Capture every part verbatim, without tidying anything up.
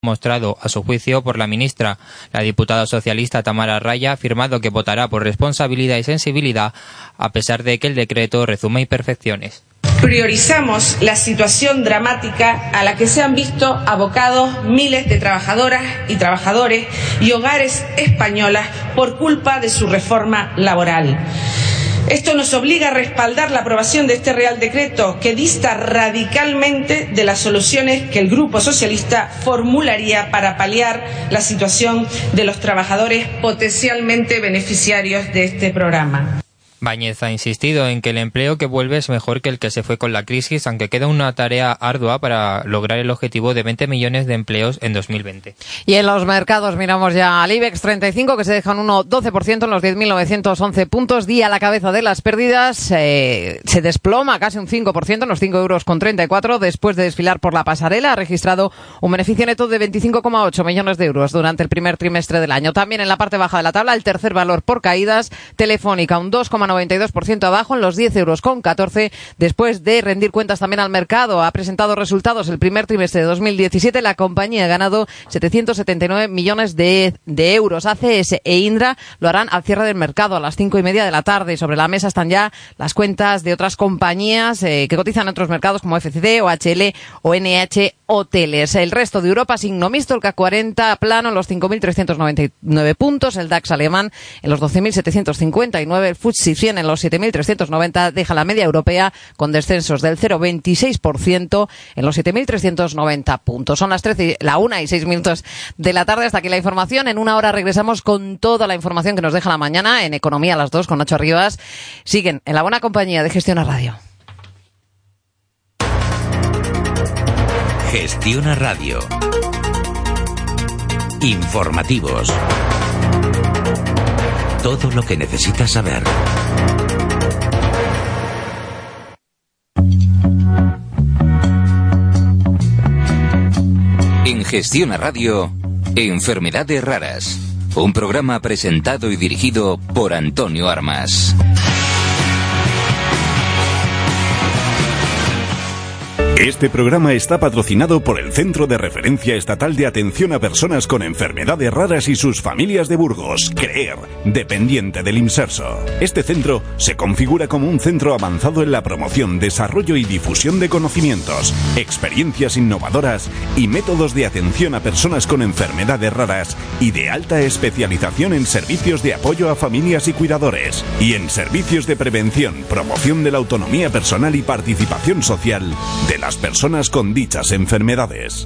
mostrado a su juicio por la ministra. La diputada socialista Tamara Raya ha afirmado que votará por responsabilidad y sensibilidad a pesar de que el decreto rezuma imperfecciones. Priorizamos la situación dramática a la que se han visto abocados miles de trabajadoras y trabajadores y hogares españolas por culpa de su reforma laboral. Esto nos obliga a respaldar la aprobación de este Real Decreto, que dista radicalmente de las soluciones que el Grupo Socialista formularía para paliar la situación de los trabajadores potencialmente beneficiarios de este programa. Báñez ha insistido en que el empleo que vuelve es mejor que el que se fue con la crisis, aunque queda una tarea ardua para lograr el objetivo de veinte millones de empleos en dos mil veinte. Y en los mercados miramos ya al IBEX treinta y cinco, que se deja un uno coma doce por ciento en los diez mil novecientos once puntos. Día a la cabeza de las pérdidas, eh, se desploma casi un cinco por ciento en los cinco euros con treinta y cuatro. Después de desfilar por la pasarela, ha registrado un beneficio neto de veinticinco coma ocho millones de euros durante el primer trimestre del año. También en la parte baja de la tabla, el tercer valor por caídas, Telefónica, un dos coma noventa y dos por ciento abajo en los diez euros con catorce. Después de rendir cuentas también al mercado, ha presentado resultados el primer trimestre de dos mil diecisiete. La compañía ha ganado setecientos setenta y nueve millones de, de euros. A C S e Indra lo harán al cierre del mercado a las cinco y media de la tarde. Sobre la mesa están ya las cuentas de otras compañías eh, que cotizan en otros mercados como F C D, O H L o N H Hoteles. El resto de Europa, signo mixto, el C A C cuarenta plano en los cinco mil trescientos noventa y nueve puntos, el DAX alemán en los doce mil setecientos cincuenta y nueve, el F T S E cien en los siete mil trescientos noventa, deja la media europea con descensos del cero coma veintiséis por ciento en los siete mil trescientos noventa puntos. Son las trece, la una y seis minutos de la tarde. Hasta aquí la información. En una hora regresamos con toda la información que nos deja la mañana en Economía a las dos con Nacho Arribas. Siguen en la buena compañía de Gestiona Radio. Gestiona Radio. Informativos. Todo lo que necesitas saber. En Gestiona Radio, Enfermedades Raras. Un programa presentado y dirigido por Antonio Armas. Este programa está patrocinado por el Centro de Referencia Estatal de Atención a Personas con Enfermedades Raras y sus familias de Burgos, CREER, dependiente del IMSERSO. Este centro se configura como un centro avanzado en la promoción, desarrollo y difusión de conocimientos, experiencias innovadoras y métodos de atención a personas con enfermedades raras y de alta especialización en servicios de apoyo a familias y cuidadores y en servicios de prevención, promoción de la autonomía personal y participación social de las personas con dichas enfermedades.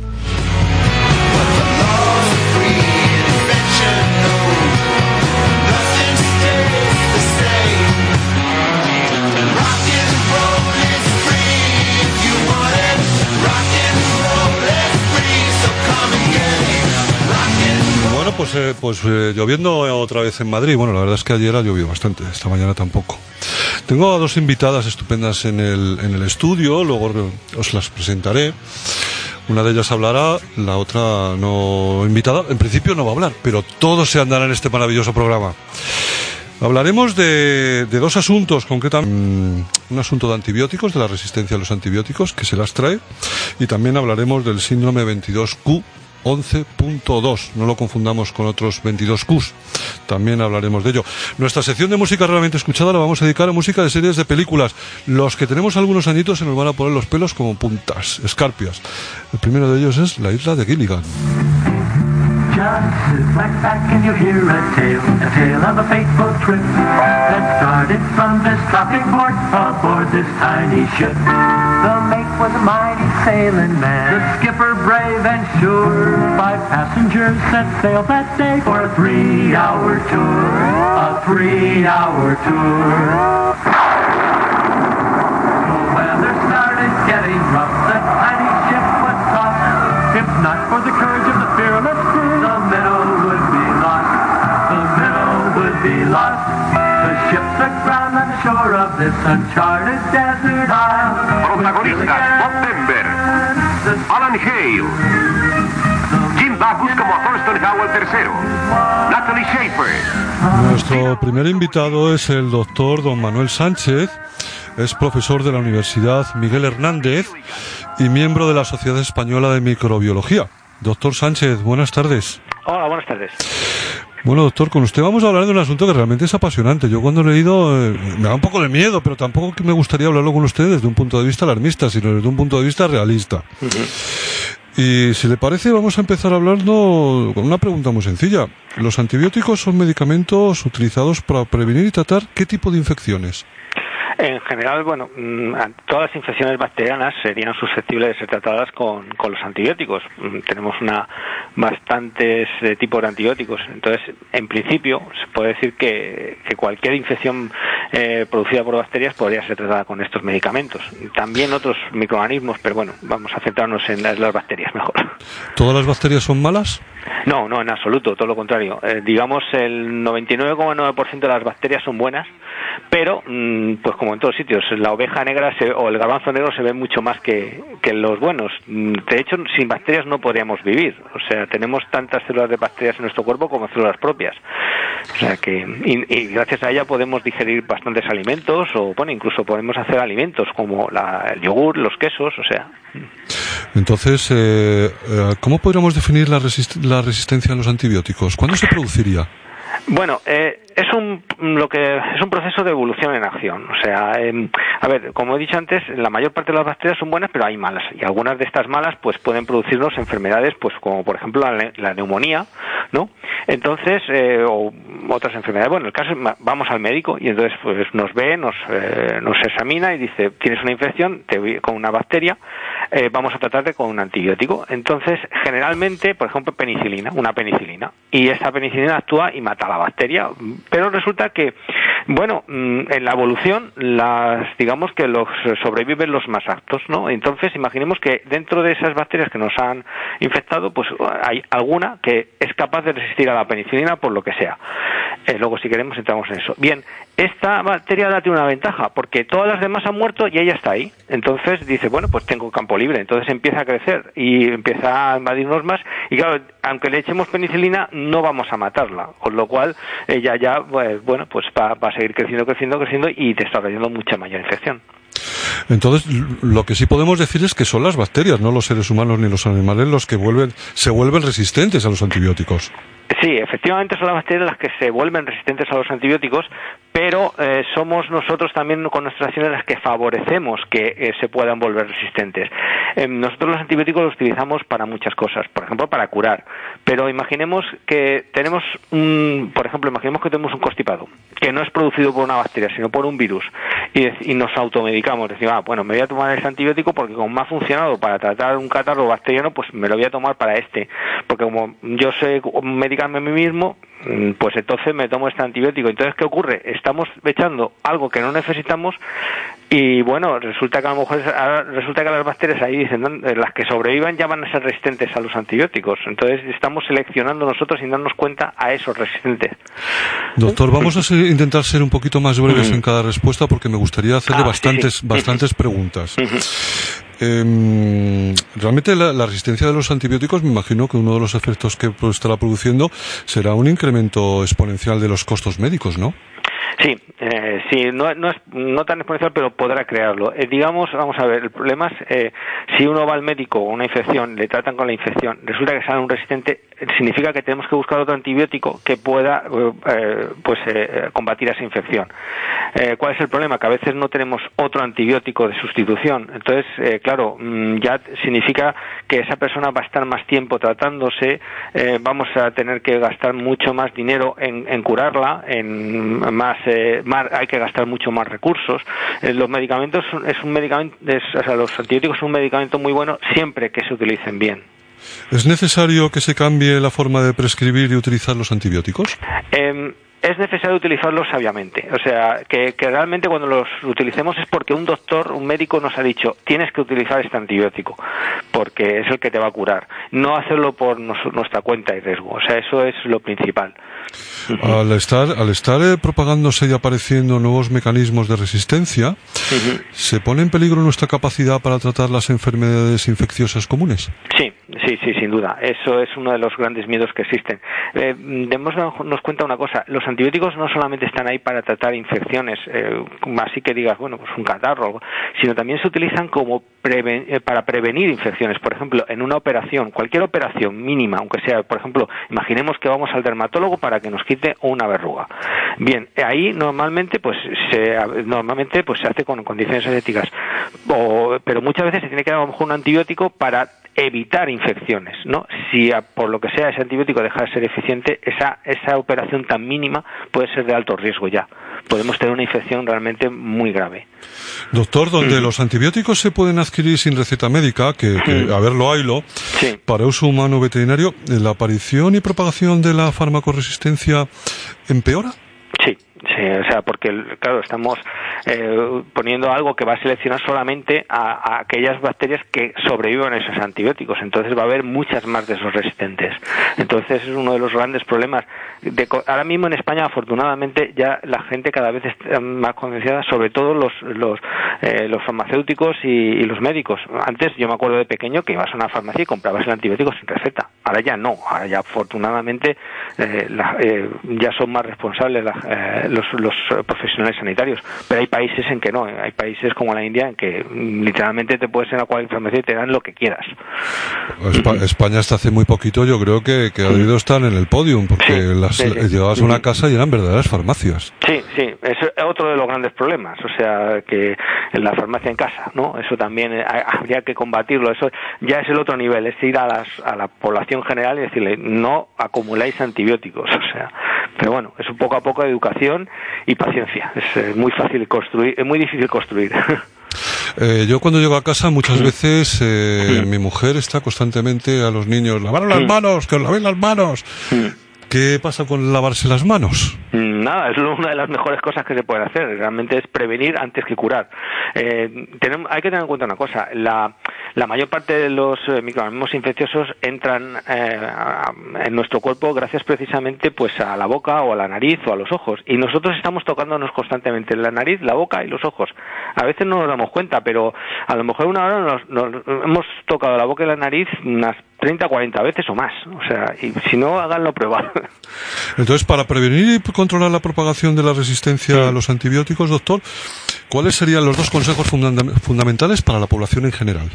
Bueno, pues, eh, pues eh, lloviendo otra vez en Madrid. Bueno, la verdad es que ayer ha llovido bastante, esta mañana tampoco. Tengo a dos invitadas estupendas en el, en el estudio, luego os las presentaré. Una de ellas hablará, la otra no invitada. En principio no va a hablar, pero todo se andará en este maravilloso programa. Hablaremos de, de dos asuntos, concretamente un asunto de antibióticos, de la resistencia a los antibióticos, que se las trae, y también hablaremos del síndrome veintidós Q once punto dos, no lo confundamos con otros veintidós Qs, también hablaremos de ello. Nuestra sección de música realmente escuchada la vamos a dedicar a música de series de películas. Los que tenemos algunos añitos se nos van a poner los pelos como puntas, escarpias. El primero de ellos es La Isla de Gilligan. Just sit back, back and you'll hear a tale, a tale of a fateful trip that started from this tropic port aboard this tiny ship. The mate was a mighty sailing man, the skipper brave and sure. Five passengers set sail that day for a three-hour tour, a three-hour tour. The weather started getting rough, the tiny ship was tossed. If not for the courage of the fearless crew, the minnow would be lost. The minnow would be lost. The ship's aground on the shore of this uncharted desert isle. Protagonistas: Bob Denver, Alan Hale, Jim Backus como Thorsten Howell tercero, Natalie Schaefer. Nuestro primer invitado es el doctor don Manuel Sánchez. Es profesor de la Universidad Miguel Hernández y miembro de la Sociedad Española de Microbiología. Doctor Sánchez, buenas tardes. Hola, buenas tardes. Bueno, doctor, con usted vamos a hablar de un asunto que realmente es apasionante. Yo cuando he leído eh, me da un poco de miedo, pero tampoco que me gustaría hablarlo con usted desde un punto de vista alarmista, sino desde un punto de vista realista. Uh-huh. Y si le parece, vamos a empezar hablando con una pregunta muy sencilla. ¿Los antibióticos son medicamentos utilizados para prevenir y tratar qué tipo de infecciones? En general, bueno, todas las infecciones bacterianas serían susceptibles de ser tratadas con, con los antibióticos. Tenemos una bastantes tipos de antibióticos. Entonces, en principio, se puede decir que, que cualquier infección eh, producida por bacterias podría ser tratada con estos medicamentos. También otros microorganismos, pero bueno, vamos a centrarnos en las, las bacterias mejor. ¿Todas las bacterias son malas? No, no, en absoluto, todo lo contrario. Eh, digamos, el noventa y nueve coma nueve por ciento de las bacterias son buenas, pero, pues como en todos sitios, la oveja negra se, o el garbanzo negro se ve mucho más que, que los buenos. De hecho, sin bacterias no podríamos vivir. O sea, tenemos tantas células de bacterias en nuestro cuerpo como células propias. O sea que, y, y gracias a ella podemos digerir bastantes alimentos, o bueno, incluso podemos hacer alimentos como la, el yogur, los quesos, o sea. Entonces, eh, ¿cómo podríamos definir la, resist- la resistencia a los antibióticos? ¿Cuándo se produciría? Bueno, eh, es un lo que es un proceso de evolución en acción. O sea, eh, a ver, como he dicho antes, la mayor parte de las bacterias son buenas, pero hay malas. Y algunas de estas malas, pues, pueden producirnos enfermedades, pues, como por ejemplo la, la neumonía, ¿no? Entonces, eh, o otras enfermedades. Bueno, en el caso vamos al médico y entonces, pues, nos ve, nos eh, nos examina y dice, tienes una infección te, con una bacteria, eh, vamos a tratarte con un antibiótico. Entonces, generalmente, por ejemplo, penicilina, una penicilina, y esa penicilina actúa y mata a la bacteria. Pero resulta que, bueno, en la evolución, las, digamos que los sobreviven los más aptos, ¿no? Entonces, imaginemos que dentro de esas bacterias que nos han infectado, pues hay alguna que es capaz de resistir a la penicilina por lo que sea. Eh, luego, si queremos, entramos en eso. Bien, esta bacteria ahora tiene una ventaja, porque todas las demás han muerto y ella está ahí. Entonces dice, bueno, pues tengo campo libre. Entonces empieza a crecer y empieza a invadirnos más. Y claro, aunque le echemos penicilina, no vamos a matarla. Con lo cual, ella ya, pues, bueno, pues va, va a seguir creciendo, creciendo, creciendo y desarrollando mucha mayor infección. Entonces, lo que sí podemos decir es que son las bacterias, no los seres humanos ni los animales, los que vuelven, se vuelven resistentes a los antibióticos. Sí, efectivamente son las bacterias las que se vuelven resistentes a los antibióticos, pero eh, somos nosotros también con nuestras acciones las que favorecemos que eh, se puedan volver resistentes. Eh, nosotros los antibióticos los utilizamos para muchas cosas, por ejemplo para curar, pero imaginemos que tenemos un, por ejemplo, imaginemos que tenemos un constipado, que no es producido por una bacteria, sino por un virus, y, y nos automedicamos, decimos, ah, bueno, me voy a tomar este antibiótico porque como me ha funcionado para tratar un catarro bacteriano, pues me lo voy a tomar para este, porque como yo sé medicarme a mí mismo, pues entonces me tomo este antibiótico. Entonces, ¿qué ocurre? Estamos echando algo que no necesitamos y, bueno, resulta que a lo mejor resulta que las bacterias ahí dicen, las que sobrevivan ya van a ser resistentes a los antibióticos. Entonces, estamos seleccionando nosotros sin darnos cuenta a esos resistentes. Doctor, vamos a ser, intentar ser un poquito más breves uh-huh. en cada respuesta porque me gustaría hacerle ah, bastantes, sí, sí. bastantes uh-huh. preguntas. Uh-huh. Eh, realmente la, la resistencia de los antibióticos, me imagino que uno de los efectos que estará produciendo será un incremento exponencial de los costos médicos, ¿no? Sí, eh, sí, no, no es no tan exponencial, pero podrá crearlo. Eh, digamos, vamos a ver, el problema es eh, si uno va al médico con una infección, le tratan con la infección, resulta que sale un resistente, significa que tenemos que buscar otro antibiótico que pueda eh, pues eh, combatir esa infección. Eh, ¿Cuál es el problema? Que a veces no tenemos otro antibiótico de sustitución. Entonces, eh, claro, ya significa que esa persona va a estar más tiempo tratándose, eh, vamos a tener que gastar mucho más dinero en, en curarla, en más Eh, más, hay que gastar mucho más recursos. Eh, los medicamentos es un medicamento, es, o sea, los antibióticos son un medicamento muy bueno siempre que se utilicen bien. ¿Es necesario que se cambie la forma de prescribir y utilizar los antibióticos? Eh, es necesario utilizarlos sabiamente. O sea, que, que realmente cuando los utilicemos es porque un doctor, un médico nos ha dicho, tienes que utilizar este antibiótico, porque es el que te va a curar. No hacerlo por nos, nuestra cuenta y riesgo. O sea, eso es lo principal. Al estar, al estar eh, propagándose y apareciendo nuevos mecanismos de resistencia, uh-huh. ¿se pone en peligro nuestra capacidad para tratar las enfermedades infecciosas comunes? Sí. sí, sí, sin duda. Eso es uno de los grandes miedos que existen. Eh, démonos cuenta una cosa, los antibióticos no solamente están ahí para tratar infecciones, eh, así que digas, bueno, pues un catarro, sino también se utilizan como preven- eh, para prevenir infecciones. Por ejemplo, en una operación, cualquier operación mínima, aunque sea, por ejemplo, imaginemos que vamos al dermatólogo para que nos quite una verruga. Bien, ahí normalmente pues se normalmente pues se hace con condiciones éticas, o, pero muchas veces se tiene que dar a lo mejor un antibiótico para evitar infecciones, ¿no? Si a, por lo que sea ese antibiótico deja de ser eficiente, esa esa operación tan mínima puede ser de alto riesgo ya. Podemos tener una infección realmente muy grave. Doctor, donde mm. los antibióticos se pueden adquirir sin receta médica, que, que mm. a verlo haylo, sí. para uso humano veterinario, ¿la aparición y propagación de la farmacoresistencia empeora? Sí. Sí, o sea, porque, claro, estamos eh, poniendo algo que va a seleccionar solamente a, a aquellas bacterias que sobreviven a esos antibióticos. Entonces va a haber muchas más de esos resistentes. Entonces es uno de los grandes problemas. De, ahora mismo en España, afortunadamente, ya la gente cada vez está más concienciada, sobre todo los los, eh, los farmacéuticos y, y los médicos. Antes, yo me acuerdo de pequeño que ibas a una farmacia y comprabas el antibiótico sin receta. Ahora ya no. Ahora ya, afortunadamente, eh, la, eh, ya son más responsables la, eh, Los, los profesionales sanitarios, pero hay países en que no, hay países como la India en que literalmente te puedes ir a cualquier farmacia y te dan lo que quieras. Espa- España hasta hace muy poquito yo creo que, que ha debido estar en el podium, porque sí, las, sí, sí. llegabas a una casa y eran verdaderas farmacias. Sí, sí, eso es otro de los grandes problemas, o sea, que en la farmacia en casa, ¿no? Eso también habría que combatirlo, eso ya es el otro nivel, es ir a, las, a la población general y decirle, no acumuláis antibióticos, o sea, pero bueno, es un poco a poco de educación y paciencia. Es eh, muy fácil construir, es muy difícil construir. Eh, yo cuando llego a casa muchas veces eh, mi mujer está constantemente a los niños, lavaros las manos, que os lavéis las manos. ¿Qué pasa con lavarse las manos? Nada, es una de las mejores cosas que se pueden hacer. Realmente es prevenir antes que curar. Eh, tenemos, hay que tener en cuenta una cosa. La, la mayor parte de los eh, microorganismos infecciosos entran eh, a, en nuestro cuerpo gracias precisamente pues a la boca o a la nariz o a los ojos. Y nosotros estamos tocándonos constantemente la nariz, la boca y los ojos. A veces no nos damos cuenta, pero a lo mejor una hora nos, nos hemos tocado la boca y la nariz unas treinta, cuarenta veces o más. O sea, y si no, háganlo prueba. Entonces, para prevenir y controlar la propagación de la resistencia sí. a los antibióticos, doctor, ¿cuáles serían los dos consejos funda- fundamentales para la población en general?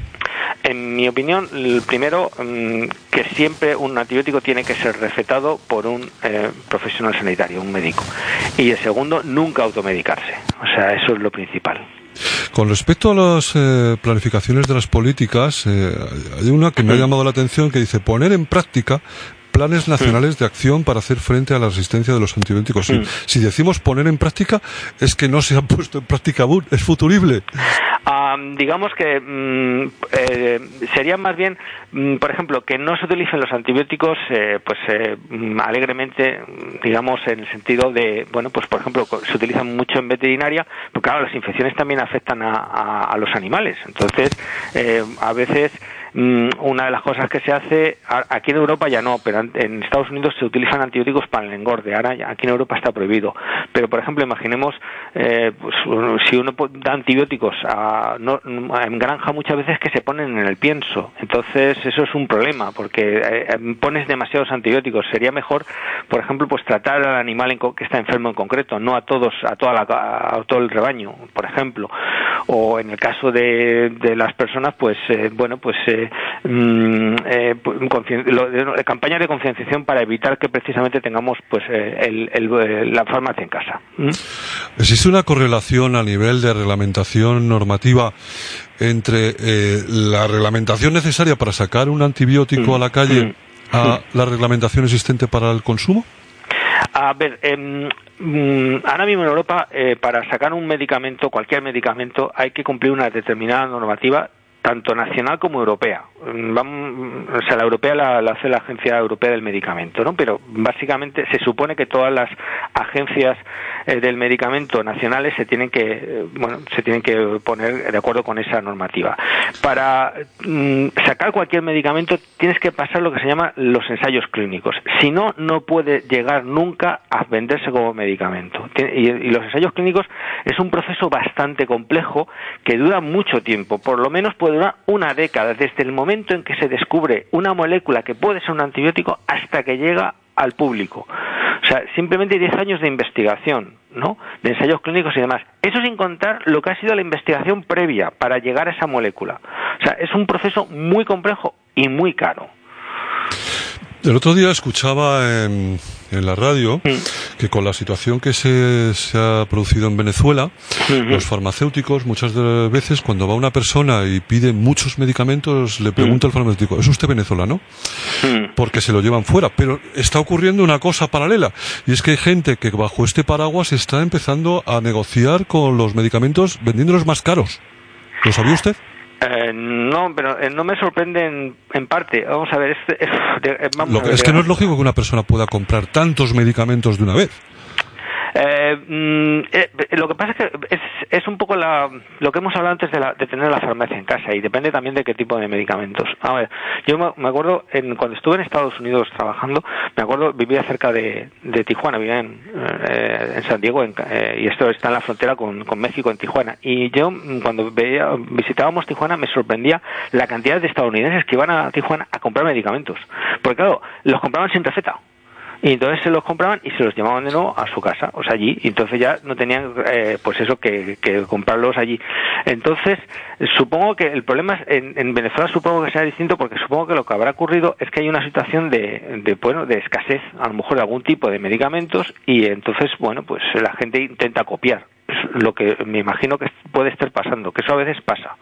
En mi opinión, el primero, que siempre un antibiótico tiene que ser recetado por un eh, profesional sanitario, un médico. Y el segundo, nunca automedicarse. O sea, eso es lo principal. Con respecto a las eh, planificaciones de las políticas, eh, hay una que me ha llamado la atención que dice poner en práctica planes nacionales de acción para hacer frente a la resistencia de los antibióticos. Si, si decimos poner en práctica, es que no se ha puesto en práctica aún, es futurible. Um, digamos que um, eh, sería más bien, um, por ejemplo, que no se utilicen los antibióticos eh, pues eh, alegremente, digamos, en el sentido de, bueno, pues por ejemplo, se utilizan mucho en veterinaria, porque claro, las infecciones también afectan a, a, a los animales. Entonces, eh, a veces una de las cosas que se hace, aquí en Europa ya no, pero en Estados Unidos se utilizan antibióticos para el engorde, ahora ya, aquí en Europa está prohibido. Pero, por ejemplo, imaginemos, eh, pues, si uno da antibióticos a, no, en granja muchas veces que se ponen en el pienso, entonces eso es un problema, porque eh, pones demasiados antibióticos. Sería mejor, por ejemplo, pues tratar al animal en co- que está enfermo en concreto, no a todos, a toda la, a todo el rebaño, por ejemplo. O en el caso de, de las personas, pues, eh, bueno, pues eh, Eh, concien- lo, lo, campañas de concienciación para evitar que precisamente tengamos pues eh, el, el, la farmacia en casa. ¿Mm? ¿Existe una correlación a nivel de reglamentación normativa entre eh, la reglamentación necesaria para sacar un antibiótico mm. a la calle mm. a la reglamentación existente para el consumo? A ver, eh, ahora mismo en Europa eh, para sacar un medicamento, cualquier medicamento, hay que cumplir una determinada normativa tanto nacional como europea. Vamos, o sea, la europea la, la hace la Agencia Europea del Medicamento, ¿no? Pero básicamente se supone que todas las agencias eh, del medicamento nacionales se tienen que, eh, bueno, se tienen que poner de acuerdo con esa normativa. Para mm, sacar cualquier medicamento tienes que pasar lo que se llama los ensayos clínicos. Si no, no puede llegar nunca a venderse como medicamento. Y, y los ensayos clínicos es un proceso bastante complejo que dura mucho tiempo, por lo menos puede durar una década desde el momento momento en que se descubre una molécula que puede ser un antibiótico hasta que llega al público. O sea, simplemente diez años de investigación, ¿no? De ensayos clínicos y demás. Eso sin contar lo que ha sido la investigación previa para llegar a esa molécula. O sea, es un proceso muy complejo y muy caro. El otro día escuchaba en, en la radio mm. que con la situación que se, se ha producido en Venezuela, mm-hmm. los farmacéuticos muchas de las veces cuando va una persona y pide muchos medicamentos le pregunta mm. al farmacéutico, ¿es usted venezolano? Mm. Porque se lo llevan fuera. Pero está ocurriendo una cosa paralela y es que hay gente que bajo este paraguas está empezando a negociar con los medicamentos vendiéndolos más caros. ¿Lo sabía usted? Eh, no, pero eh, no me sorprende en, en parte. Vamos a ver, es, es, eh, vamos lo que, a ver, es que no es lógico que una persona pueda comprar tantos medicamentos de una vez. Eh, mm, eh, lo que pasa es que es, es un poco la, lo que hemos hablado antes de, la, de tener la farmacia en casa y depende también de qué tipo de medicamentos. A ver, yo me, me acuerdo en, cuando estuve en Estados Unidos trabajando, me acuerdo vivía cerca de, de Tijuana, vivía en, eh, en San Diego en, eh, y esto está en la frontera con, con México, en Tijuana. Y yo cuando veía, visitábamos Tijuana me sorprendía la cantidad de estadounidenses que iban a Tijuana a comprar medicamentos, porque claro, los compraban sin receta. Y entonces se los compraban y se los llevaban de nuevo a su casa, o sea, allí. Y entonces ya no tenían, eh, pues eso, que, que comprarlos allí. Entonces, supongo que el problema es, en, en Venezuela supongo que será distinto porque supongo que lo que habrá ocurrido es que hay una situación de, de, bueno, de escasez, a lo mejor de algún tipo de medicamentos y entonces, bueno, pues la gente intenta copiar. Es lo que me imagino que puede estar pasando, que eso a veces pasa.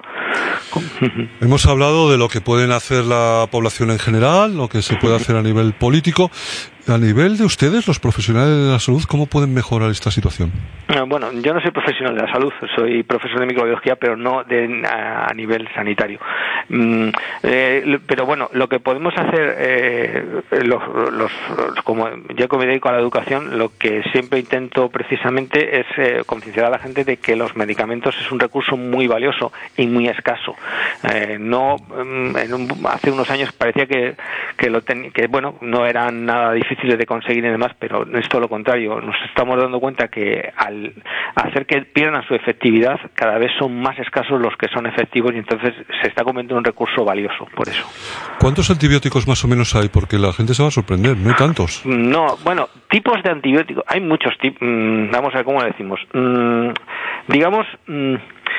Hemos hablado de lo que pueden hacer la población en general, lo que se puede hacer a nivel político. A nivel de ustedes, los profesionales de la salud, ¿cómo pueden mejorar esta situación? Bueno, yo no soy profesional de la salud, soy profesor de microbiología, pero no de, a, a nivel sanitario. Mm, eh, pero bueno, lo que podemos hacer, eh, los, los, como yo que me dedico a la educación, lo que siempre intento precisamente es eh, concienciar a la gente de que los medicamentos es un recurso muy valioso y muy escaso. Eh, no, en un, hace unos años parecía que que, lo ten, que bueno, no eran nada difíciles de conseguir y demás, pero es todo lo contrario. Nos estamos dando cuenta que al hacer que pierdan su efectividad, cada vez son más escasos los que son efectivos y entonces se está convirtiendo en un recurso valioso, por eso. ¿Cuántos antibióticos más o menos hay? Porque la gente se va a sorprender, no hay tantos. No, bueno, tipos de antibióticos, hay muchos tipos, mmm, vamos a ver cómo le decimos. Mm, digamos, mm,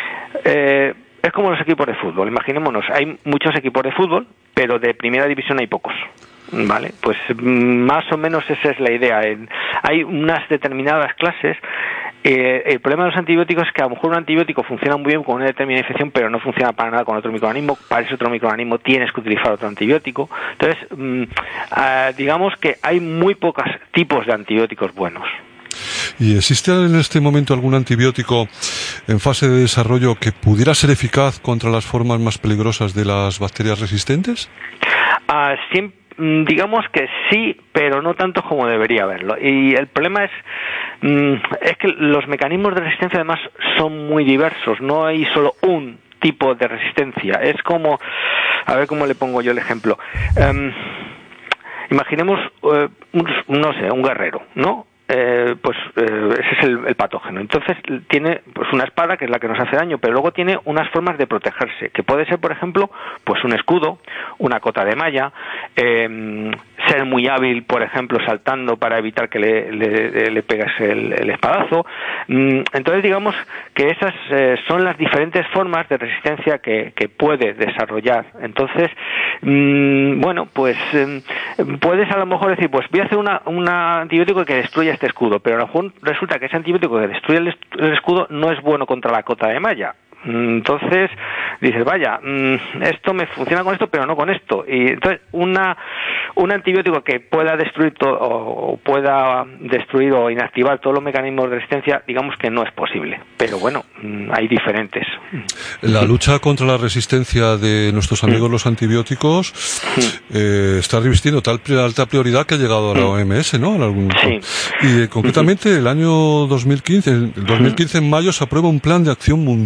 eh, es como los equipos de fútbol, imaginémonos, hay muchos equipos de fútbol, pero de primera división hay pocos. Vale, pues más o menos esa es la idea. Hay unas determinadas clases. Eh, el problema de los antibióticos es que a lo mejor un antibiótico funciona muy bien con una determinada infección, pero no funciona para nada con otro microorganismo. Para ese otro microorganismo tienes que utilizar otro antibiótico. Entonces, mmm, uh, digamos que hay muy pocos tipos de antibióticos buenos. ¿Y existe en este momento algún antibiótico en fase de desarrollo que pudiera ser eficaz contra las formas más peligrosas de las bacterias resistentes? Uh, siempre Digamos que sí, pero no tanto como debería haberlo. Y el problema es, es que los mecanismos de resistencia además son muy diversos. No hay solo un tipo de resistencia. Es como, a ver cómo le pongo yo el ejemplo. Um, imaginemos, uh, un, no sé, un guerrero, ¿no? Eh, pues eh, ese es el, el patógeno. Entonces tiene pues una espada que es la que nos hace daño, pero luego tiene unas formas de protegerse, que puede ser, por ejemplo, pues un escudo, una cota de malla, eh, ser muy hábil, por ejemplo, saltando para evitar que le, le, le pegues el, el espadazo. Entonces digamos que esas eh, son las diferentes formas de resistencia que, que puede desarrollar. Entonces, mmm, bueno, pues eh, puedes a lo mejor decir, pues voy a hacer una, una antibiótico que destruya este escudo, pero a lo mejor resulta que ese antibiótico que destruye el, el escudo no es bueno contra la cota de malla. Entonces dices, vaya, esto me funciona con esto, pero no con esto. Y entonces una un antibiótico que pueda destruir todo, o pueda destruir o inactivar todos los mecanismos de resistencia, digamos que no es posible. Pero bueno, hay diferentes. La lucha contra la resistencia de nuestros amigos los antibióticos eh, está revistiendo tal alta prioridad que ha llegado a la O M S, ¿no? En algún... Sí. Y eh, concretamente el año dos mil quince, el dos mil quince en mayo se aprueba un plan de acción mundial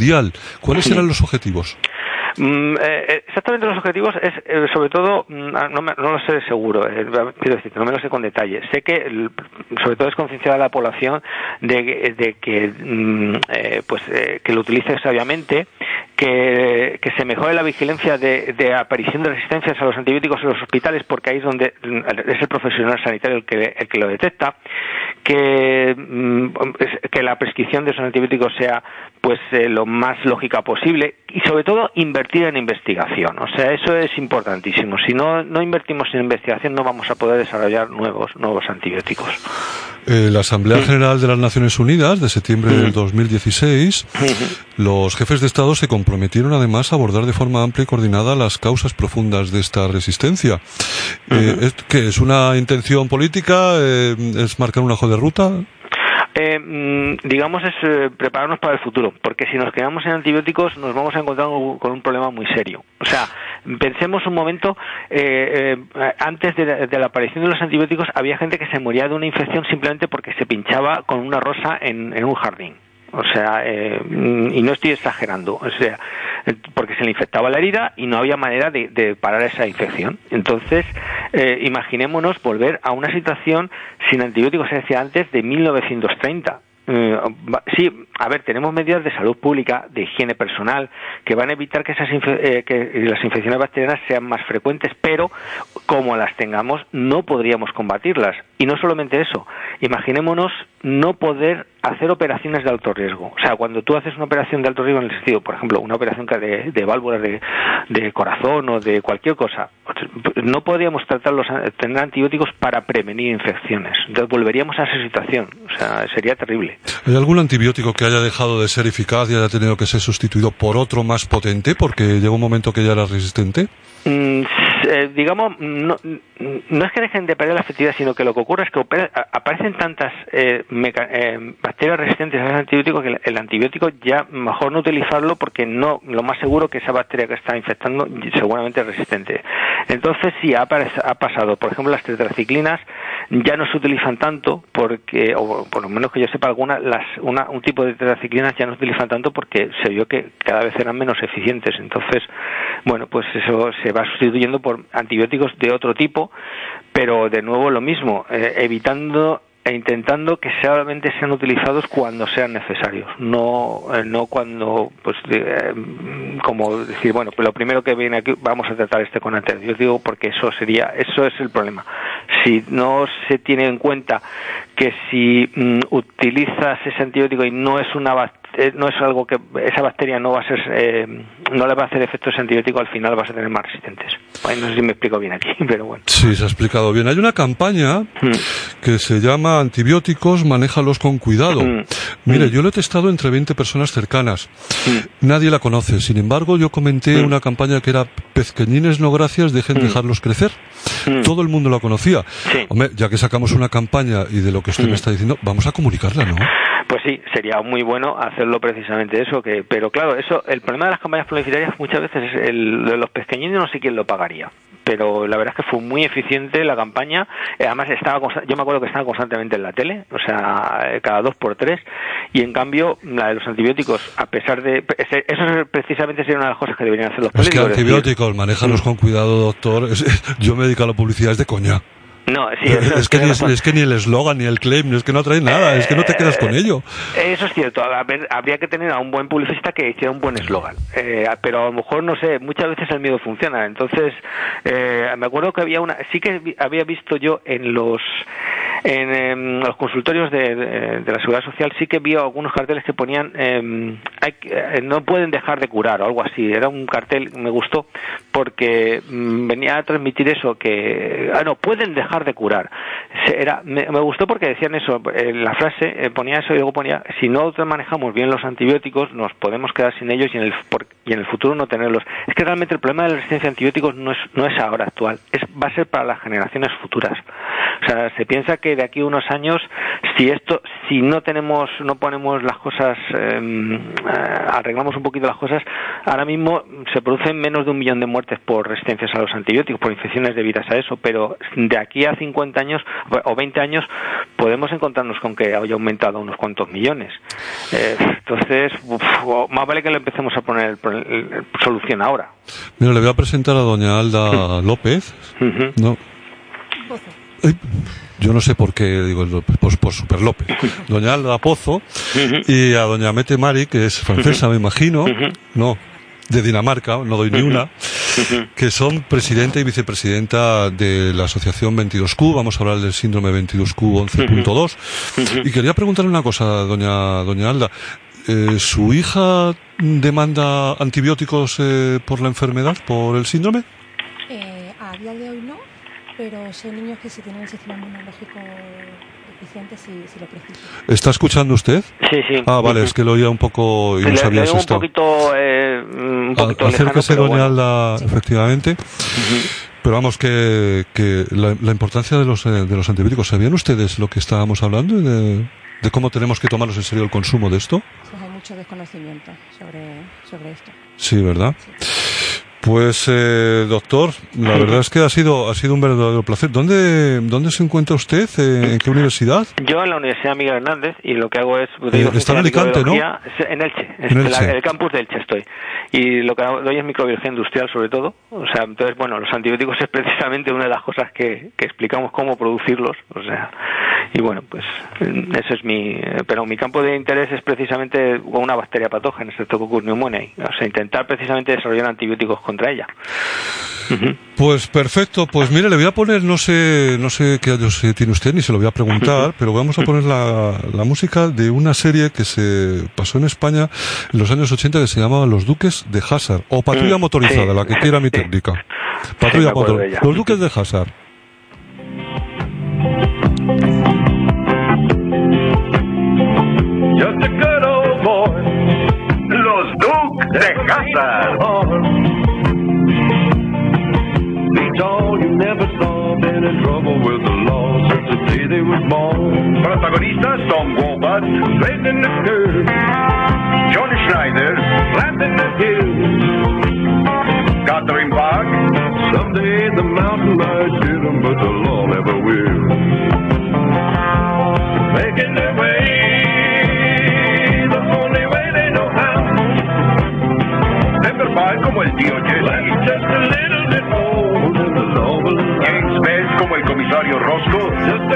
¿Cuáles eran los objetivos? Mm, eh, exactamente los objetivos es, eh, sobre todo, no, me, no lo sé de seguro, eh, quiero decir, no me lo sé con detalle. Sé que, el, sobre todo, es concienciar a la población de, de que, mm, eh, pues, eh, que lo utilice sabiamente, que, que se mejore la vigilancia de, de aparición de resistencias a los antibióticos en los hospitales, porque ahí es donde es el profesional sanitario el que, el que lo detecta, que, mm, que la prescripción de esos antibióticos sea, pues, eh, lo más lógica posible, y sobre todo invertir en investigación. O sea, eso es importantísimo. Si no no invertimos en investigación, no vamos a poder desarrollar nuevos nuevos antibióticos. Eh, la Asamblea sí. General de las Naciones Unidas de septiembre sí. del dos mil dieciséis, sí. los jefes de Estado se comprometieron además a abordar de forma amplia y coordinada las causas profundas de esta resistencia. Uh-huh. Eh, ¿es, ¿Qué es una intención política? Eh, ¿Es marcar una hoja de ruta? Eh, digamos es eh, prepararnos para el futuro, porque si nos quedamos en antibióticos nos vamos a encontrar con un problema muy serio. O sea, pensemos un momento, eh, eh, antes de, de la aparición de los antibióticos había gente que se moría de una infección simplemente porque se pinchaba con una rosa en, en un jardín. O sea, eh, y no estoy exagerando, o sea, porque se le infectaba la herida y no había manera de, de parar esa infección. Entonces, eh, imaginémonos volver a una situación sin antibióticos, se decía antes, de mil novecientos treinta. Eh, sí, a ver, tenemos medidas de salud pública, de higiene personal, que van a evitar que esas infe- eh, que las infecciones bacterianas sean más frecuentes, pero como las tengamos, no podríamos combatirlas. Y no solamente eso, imaginémonos no poder hacer operaciones de alto riesgo. O sea, cuando tú haces una operación de alto riesgo en el sentido, por ejemplo, una operación de, de válvulas de, de corazón o de cualquier cosa, no podríamos tratarlos, tener antibióticos para prevenir infecciones. Entonces volveríamos a esa situación. O sea, sería terrible. ¿Hay algún antibiótico que haya dejado de ser eficaz y haya tenido que ser sustituido por otro más potente porque llegó un momento que ya era resistente? Mm, eh, digamos, no, no es que dejen de perder la efectividad, sino que lo que ocurre es que opera, aparecen tantas eh, meca, eh, bacterias resistentes a los antibióticos que el, el antibiótico ya mejor no utilizarlo, porque no, lo más seguro que esa bacteria que está infectando seguramente es resistente. Entonces sí, ha, ha pasado. Por ejemplo, las tetraciclinas ya no se utilizan tanto porque, o por lo menos que yo sepa alguna, las, una, un tipo de tetraciclinas ya no se utilizan tanto porque se vio que cada vez eran menos eficientes. Entonces, bueno, pues eso se va sustituyendo por antibióticos de otro tipo, pero de nuevo lo mismo, eh, evitando e intentando que solamente sean utilizados cuando sean necesarios, no eh, no cuando, pues, eh, como decir, bueno, pues lo primero que viene aquí, vamos a tratar este con antibiótico, porque eso sería, eso es el problema. Si no se tiene en cuenta que si mm, utilizas ese antibiótico y no es una bacteria, no es algo que esa bacteria no va a ser, eh, no le va a hacer efecto ese antibiótico, al final vas a tener más resistentes. Bueno, no sé si me explico bien aquí, pero bueno. Sí, se ha explicado bien. Hay una campaña mm. que se llama Antibióticos, manéjalos con cuidado. Mm. Mire, mm. yo lo he testado entre veinte personas cercanas. Mm. Nadie la conoce. Sin embargo, yo comenté mm. una campaña que era Pezqueñines no gracias, dejen mm. dejarlos crecer. Mm. Todo el mundo la conocía. Sí. Hombre, ya que sacamos una campaña y de lo que usted mm. me está diciendo, vamos a comunicarla, ¿no? Pues sí, sería muy bueno hacerlo precisamente eso, que, pero claro, eso, el problema de las campañas publicitarias muchas veces es el de los pezqueñines, no sé quién lo pagaría, pero la verdad es que fue muy eficiente la campaña. Además estaba, yo me acuerdo que estaba constantemente en la tele, o sea, cada dos por tres, y en cambio la de los antibióticos, a pesar de, eso precisamente sería una de las cosas que deberían hacer los políticos. Es que antibióticos, manéjalos con cuidado, doctor. Yo me dedico a la publicidad, es de coña. No, sí, eso es, que ni, es que ni el eslogan ni el claim, es que no trae nada, eh, es que no te quedas con ello. Eso es cierto, a ver, habría que tener a un buen publicista que hiciera un buen eslogan, eh, pero a lo mejor, no sé, muchas veces el miedo funciona. Entonces, eh, me acuerdo que había una, sí que había visto yo en los en, en los consultorios de, de, de la Seguridad Social, sí que vi algunos carteles que ponían eh, hay, eh, no pueden dejar de curar o algo así. Era un cartel, me gustó, porque mm, venía a transmitir eso, que, ah no, pueden dejar de curar. Era, me, me gustó porque decían eso, eh, la frase eh, ponía eso y luego ponía, si no manejamos bien los antibióticos nos podemos quedar sin ellos y en el por, y en el futuro no tenerlos. Es que realmente el problema de la resistencia a antibióticos no es no es ahora actual, es va a ser para las generaciones futuras. O sea, se piensa que de aquí a unos años, si esto si no tenemos, no ponemos las cosas, eh, arreglamos un poquito las cosas, ahora mismo se producen menos de un millón de muertes por resistencias a los antibióticos, por infecciones debidas a eso, pero de aquí a cincuenta años o veinte años podemos encontrarnos con que haya aumentado unos cuantos millones. Eh, entonces, uf, más vale que le empecemos a poner el, el, el, solución ahora. Mira, le voy a presentar a doña Alda López. Uh-huh. No. Ay, yo no sé por qué digo López, por, por Super López. Doña Alda Pozo uh-huh. y a doña Mette Marit, que es francesa, uh-huh. me imagino. Uh-huh. No, de Dinamarca, no doy ni una. Uh-huh. Que son presidenta y vicepresidenta de la asociación veintidós Q. Vamos a hablar del síndrome veintidós Q once punto dos. Uh-huh. Y quería preguntarle una cosa, doña, doña Alda. Eh, ¿Su hija demanda antibióticos eh, por la enfermedad, por el síndrome? Eh, a día de hoy no, pero son niños que si tienen el sistema inmunológico deficiente si, si lo precisan. ¿Está escuchando usted? Sí, sí. Ah, vale, uh-huh. es que lo oía un poco y no le, sabía le si estaba. Un poquito, eh, un poquito acérquese, lejano, doña bueno. Alda, sí. efectivamente. Uh-huh. Pero vamos, que, que la, la importancia de los, de los antibióticos, ¿sabían ustedes lo que estábamos hablando? De... de cómo tenemos que tomarnos en serio el consumo de esto. Sí, hay mucho desconocimiento sobre, sobre esto. Sí, ¿verdad? Sí. Pues, eh, doctor, la verdad es que ha sido ha sido un verdadero placer. ¿Dónde dónde se encuentra usted? ¿En qué universidad? Yo en la Universidad Miguel Hernández, y lo que hago es... Eh, está en Alicante, ¿no? En Elche, en Elche. La, el campus de Elche estoy. Y lo que doy es microbiología industrial, sobre todo. O sea, entonces, bueno, los antibióticos es precisamente una de las cosas que, que explicamos cómo producirlos. O sea, y bueno, pues eso es mi... Pero mi campo de interés es precisamente una bacteria patógena, Streptococcus pneumoniae. O sea, intentar precisamente desarrollar antibióticos contra ella. Uh-huh. Pues perfecto, pues mire, le voy a poner, no sé no sé qué años tiene usted, ni se lo voy a preguntar, uh-huh. pero vamos a poner la, la música de una serie que se pasó en España en los años ochenta que se llamaba Los Duques de Hazzard, o Patrulla uh-huh. Motorizada, sí. la que quiera mi sí. técnica. Patrulla sí, Motorizada. Los Duques de Hazzard. Just a good old boy. Los Duques de Hazzard. All you never saw, been in trouble with the law since the day they were born. Protagonistas Tom Wopat, Red in the Curve, Johnny Schneider, Land in the Hills, Catherine Park. Someday the mountain might get them, but the law never will. Making their way the only way they know how. Never fight como el tío Jesse, just a little bit old. James Best como el comisario Roscoe.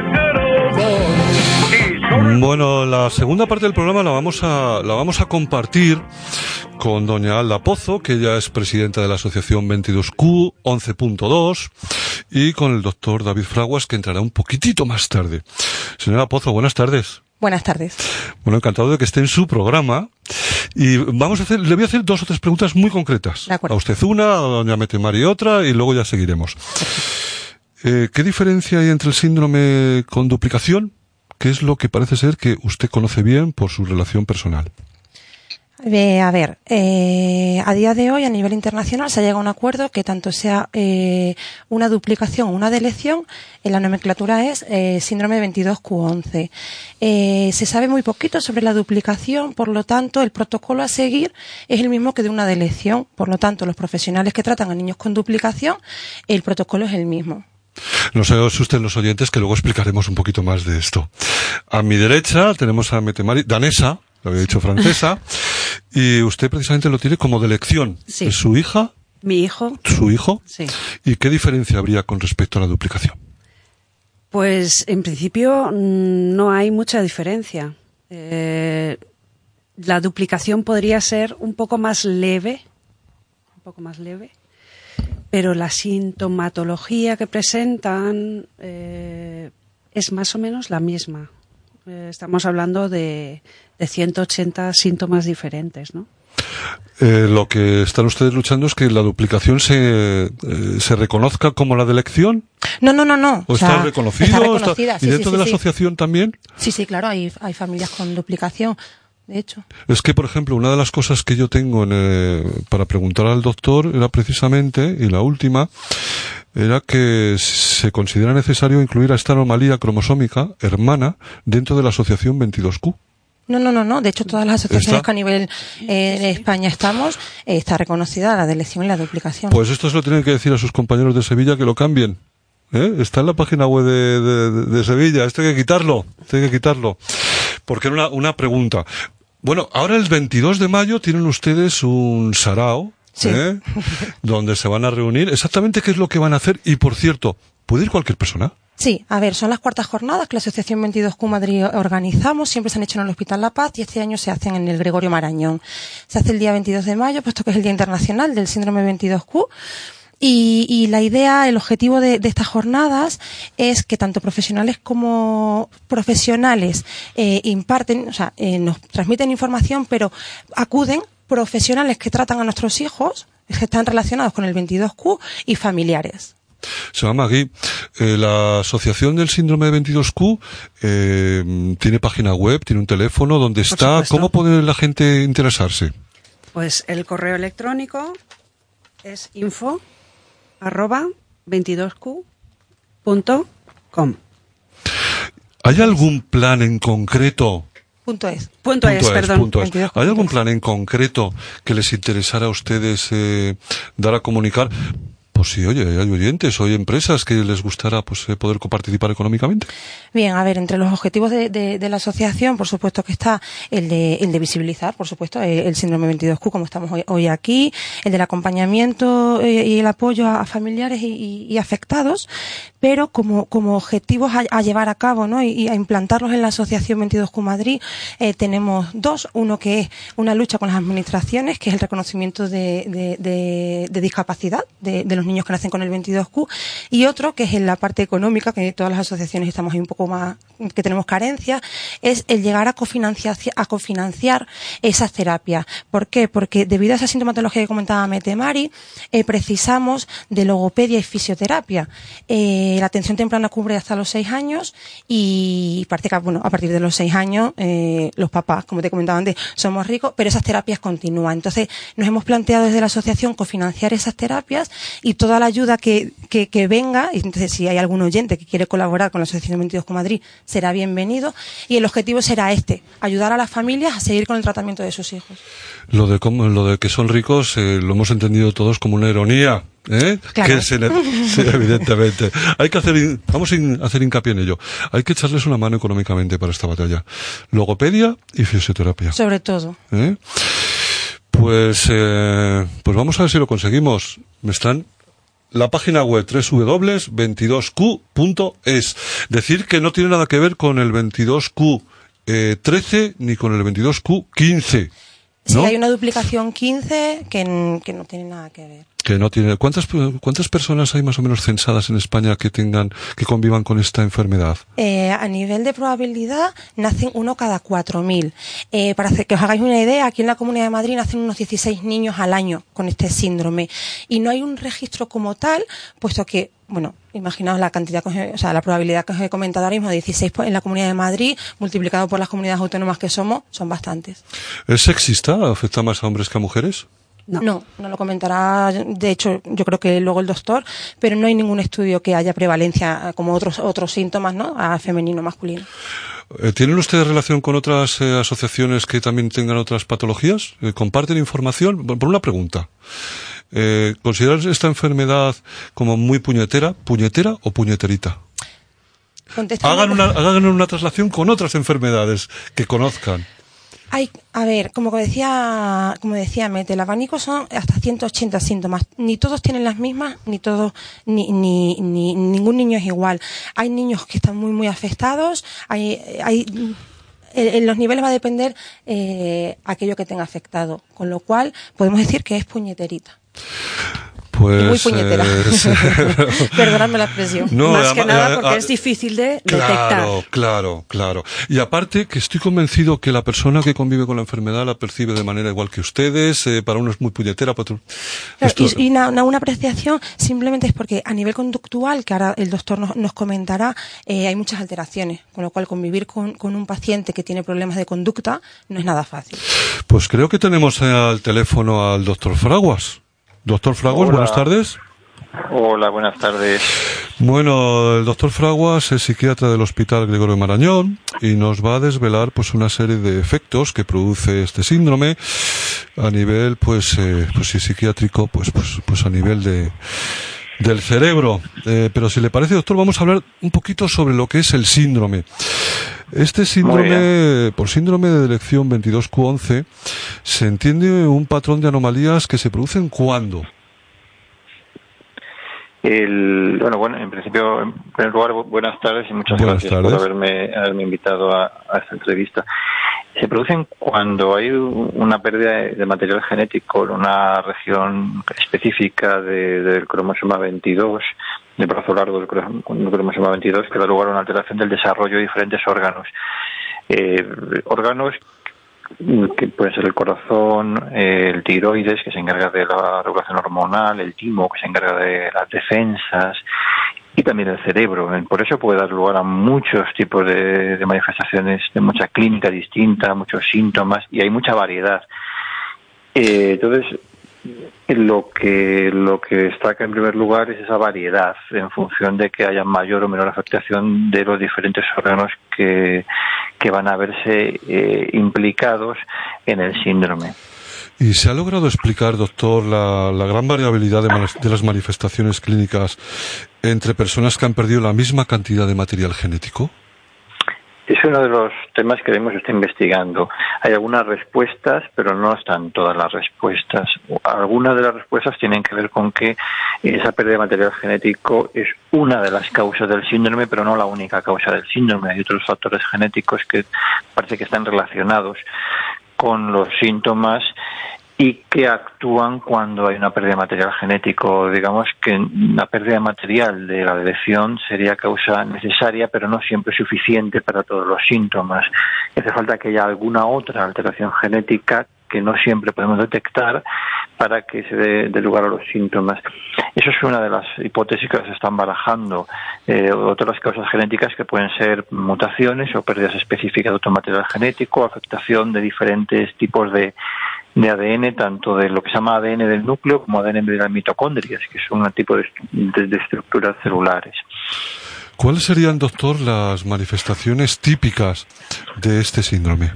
Bueno, la segunda parte del programa la vamos a la vamos a compartir con doña Alda Pozo, que ella es presidenta de la asociación veintidós Q once punto dos, y con el doctor David Fraguas, que entrará un poquitito más tarde. Señora Pozo, buenas tardes. Buenas tardes. Bueno, encantado de que esté en su programa. Y vamos a hacer, le voy a hacer dos o tres preguntas muy concretas. A usted una, a doña Mette Marit otra, y luego ya seguiremos. Eh, ¿Qué diferencia hay entre el síndrome con duplicación? ¿Qué es lo que parece ser que usted conoce bien por su relación personal? Eh, a ver, eh, a día de hoy a nivel internacional se ha llegado a un acuerdo que tanto sea eh, una duplicación o una deleción, en la nomenclatura es eh, síndrome veintidós Q once. Eh, se sabe muy poquito sobre la duplicación, por lo tanto el protocolo a seguir es el mismo que de una deleción, por lo tanto los profesionales que tratan a niños con duplicación, el protocolo es el mismo. No se asusten los oyentes, que luego explicaremos un poquito más de esto. A mi derecha tenemos a Mette Marit, danesa, lo había dicho francesa, y usted precisamente lo tiene como delección. Sí. ¿Es su hija? Mi hijo. ¿Su hijo? Sí. ¿Y qué diferencia habría con respecto a la duplicación? Pues en principio no hay mucha diferencia. Eh, la duplicación podría ser un poco más leve, un poco más leve, pero la sintomatología que presentan eh, es más o menos la misma. Eh, estamos hablando de, de ciento ochenta síntomas diferentes, ¿no? Eh, lo que están ustedes luchando es que la duplicación se, eh, se reconozca como la delección. No, no, no, no. ¿O, o está sea, reconocido? Está reconocida, está, sí, ¿Y dentro sí, de la sí, asociación también? Sí, sí, claro, hay, hay familias con duplicación. de hecho. Es que, por ejemplo, una de las cosas que yo tengo en, eh, para preguntar al doctor era precisamente, y la última, era que se considera necesario incluir a esta anomalía cromosómica hermana dentro de la asociación veintidós Q. No, no, no, no. De hecho, todas las asociaciones ¿Está? que a nivel eh, de España estamos, eh, está reconocida la delección y la duplicación. Pues esto se lo tienen que decir a sus compañeros de Sevilla que lo cambien. ¿Eh? Está en la página web de, de, de Sevilla. Esto hay que quitarlo. Esto hay que quitarlo. Porque era una, una pregunta. Bueno, ahora el veintidós de mayo tienen ustedes un sarao, sí. ¿eh? Donde se van a reunir. Exactamente qué es lo que van a hacer. Y, por cierto, ¿puede ir cualquier persona? Sí, a ver, son las cuartas jornadas que la Asociación veintidós Q Madrid organizamos. Siempre se han hecho en el Hospital La Paz y este año se hacen en el Gregorio Marañón. Se hace el día veintidós de mayo, puesto que es el Día Internacional del Síndrome veintidós Q. Y, y la idea, el objetivo de, de estas jornadas es que tanto profesionales como profesionales eh, imparten, o sea, eh, nos transmiten información, pero acuden profesionales que tratan a nuestros hijos, que están relacionados con el veintidós Q, y familiares. Se llama aquí, eh, la Asociación del Síndrome de veintidós Q eh, tiene página web, tiene un teléfono, ¿dónde está? ¿Cómo puede la gente interesarse? Pues el correo electrónico es info arroba veintidós Q punto com. ¿Hay algún plan en concreto? Punto es. Punto, punto es, es, perdón. Punto es. ¿Hay algún plan en concreto que les interesara a ustedes eh, dar a comunicar? Pues sí, oye, hay oyentes, hay empresas que les gustará pues, poder coparticipar económicamente. Bien, a ver, entre los objetivos de, de, de la asociación, por supuesto que está el de, el de visibilizar, por supuesto, el, el síndrome veintidós Q, como estamos hoy, hoy aquí, el del acompañamiento y el apoyo a, a familiares y, y, y afectados, pero como, como objetivos a, a llevar a cabo, ¿no? Y, y a implantarlos en la Asociación veintidós Q Madrid, eh, tenemos dos. Uno que es una lucha con las administraciones, que es el reconocimiento de, de, de, de discapacidad de, de los niños que nacen con el veintidós Q, y otro que es en la parte económica, que todas las asociaciones estamos ahí un poco más, que tenemos carencia, es el llegar a cofinanciar, a cofinanciar esas terapias. ¿Por qué? Porque debido a esa sintomatología que comentaba Metemari, eh, precisamos de logopedia y fisioterapia. Eh, la atención temprana cubre hasta los seis años y parece que, bueno, a partir de los seis años, eh, los papás, como te comentaba antes, somos ricos, pero esas terapias continúan. Entonces, nos hemos planteado desde la asociación cofinanciar esas terapias y toda la ayuda que, que, que venga, y entonces si hay algún oyente que quiere colaborar con la Asociación veintidós Q Madrid, será bienvenido, y el objetivo será este, ayudar a las familias a seguir con el tratamiento de sus hijos. Lo de, cómo, lo de que son ricos eh, lo hemos entendido todos como una ironía, ¿eh? Claro. Que se le, sí, evidentemente. Hay que hacer, vamos a hacer hincapié en ello. Hay que echarles una mano económicamente para esta batalla. Logopedia y fisioterapia. Sobre todo. ¿Eh? Pues, eh, pues vamos a ver si lo conseguimos. Me están la página web doble u doble u doble u punto veintidós Q punto es. Decir que no tiene nada que ver con el veintidós Q trece ni con el veintidós Q quince. ¿No? Sí, hay una duplicación quince que, que no tiene nada que ver. Que no tiene. ¿Cuántas, cuántas personas hay más o menos censadas en España que tengan, que convivan con esta enfermedad? Eh, a nivel de probabilidad, nacen uno cada cuatro mil. Eh, para hacer, que os hagáis una idea, aquí en la Comunidad de Madrid nacen unos dieciséis niños al año con este síndrome. Y no hay un registro como tal, puesto que, bueno, imaginaos la cantidad, que os he, o sea, la probabilidad que os he comentado ahora mismo, dieciséis en la Comunidad de Madrid, multiplicado por las comunidades autónomas que somos, son bastantes. ¿Es sexista? ¿Afecta más a hombres que a mujeres? No. no, no lo comentará, de hecho, yo creo que luego el doctor, pero no hay ningún estudio que haya prevalencia como otros otros síntomas, ¿no? A femenino, masculino. ¿Tienen ustedes relación con otras eh, asociaciones que también tengan otras patologías? Eh, ¿Comparten información? Por, por una pregunta. Eh, ¿Consideran esta enfermedad como muy puñetera, puñetera o puñeterita? Hagan una, hagan una traslación con otras enfermedades que conozcan. Hay, a ver, como decía, como decía Mete, el abanico son hasta ciento ochenta síntomas. Ni todos tienen las mismas, ni todos, ni, ni, ni ningún niño es igual. Hay niños que están muy, muy afectados. Hay, hay, en, en los niveles va a depender eh, aquello que tenga afectado, con lo cual podemos decir que es puñeterita. Pues, muy puñetera. Eh, Perdonadme la expresión. No, Más que además, nada a- porque a- es difícil de Claro, detectar. claro, claro. Y aparte que estoy convencido que la persona que convive con la enfermedad la percibe de manera igual que ustedes. Eh, para uno es muy puñetera, para otro... Claro, Esto- y y una, una, una apreciación simplemente es porque a nivel conductual, que ahora el doctor nos, nos comentará, eh, hay muchas alteraciones, con lo cual convivir con, con un paciente que tiene problemas de conducta no es nada fácil. Pues creo que tenemos al teléfono al doctor Fraguas. Doctor Fraguas, Hola. buenas tardes. Hola, buenas tardes. Bueno, el doctor Fraguas es psiquiatra del Hospital Gregorio Marañón y nos va a desvelar pues una serie de efectos que produce este síndrome a nivel pues eh, pues sí, psiquiátrico, pues pues pues a nivel de del cerebro. Eh, pero si le parece, doctor, vamos a hablar un poquito sobre lo que es el síndrome. Este síndrome, por síndrome de elección veintidós Q once, se entiende un patrón de anomalías que se producen ¿cuándo? El, bueno, bueno, en principio, en primer lugar, bu- buenas tardes y muchas Buenas gracias tardes. por haberme, haberme invitado a, a esta entrevista. Se producen cuando hay u- una pérdida de, de material genético en una región específica de- del cromosoma veintidós, del brazo largo del cro- del cromosoma veintidós, que da lugar a una alteración del desarrollo de diferentes órganos. Eh, órganos que pueden ser el corazón, eh, el tiroides, que se encarga de la regulación hormonal, el timo, que se encarga de las defensas, y también el cerebro. Por eso puede dar lugar a muchos tipos de, de manifestaciones, de mucha clínica distinta, muchos síntomas, y hay mucha variedad. Eh, entonces, lo que lo que destaca en primer lugar es esa variedad en función de que haya mayor o menor afectación de los diferentes órganos que, que van a verse eh, implicados en el síndrome. ¿Y se ha logrado explicar, doctor, la, la gran variabilidad de, manas- de las manifestaciones clínicas entre personas que han perdido la misma cantidad de material genético? Es uno de los temas que hemos estado investigando. Hay algunas respuestas, pero no están todas las respuestas. Algunas de las respuestas tienen que ver con que esa pérdida de material genético es una de las causas del síndrome, pero no la única causa del síndrome. Hay otros factores genéticos que parece que están relacionados con los síntomas y que actúan cuando hay una pérdida de material genético. Digamos que la pérdida de material de la elección sería causa necesaria, pero no siempre suficiente para todos los síntomas. Hace falta que haya alguna otra alteración genética que no siempre podemos detectar para que se dé, dé lugar a los síntomas. Eso es una de las hipótesis que se están barajando. Eh, otras causas genéticas que pueden ser mutaciones o pérdidas específicas de otro material genético, afectación de diferentes tipos de de A D N, tanto de lo que se llama A D N del núcleo como A D N de las mitocondrias, que son un tipo de, de, de estructuras celulares. ¿Cuáles serían, doctor, las manifestaciones típicas de este síndrome?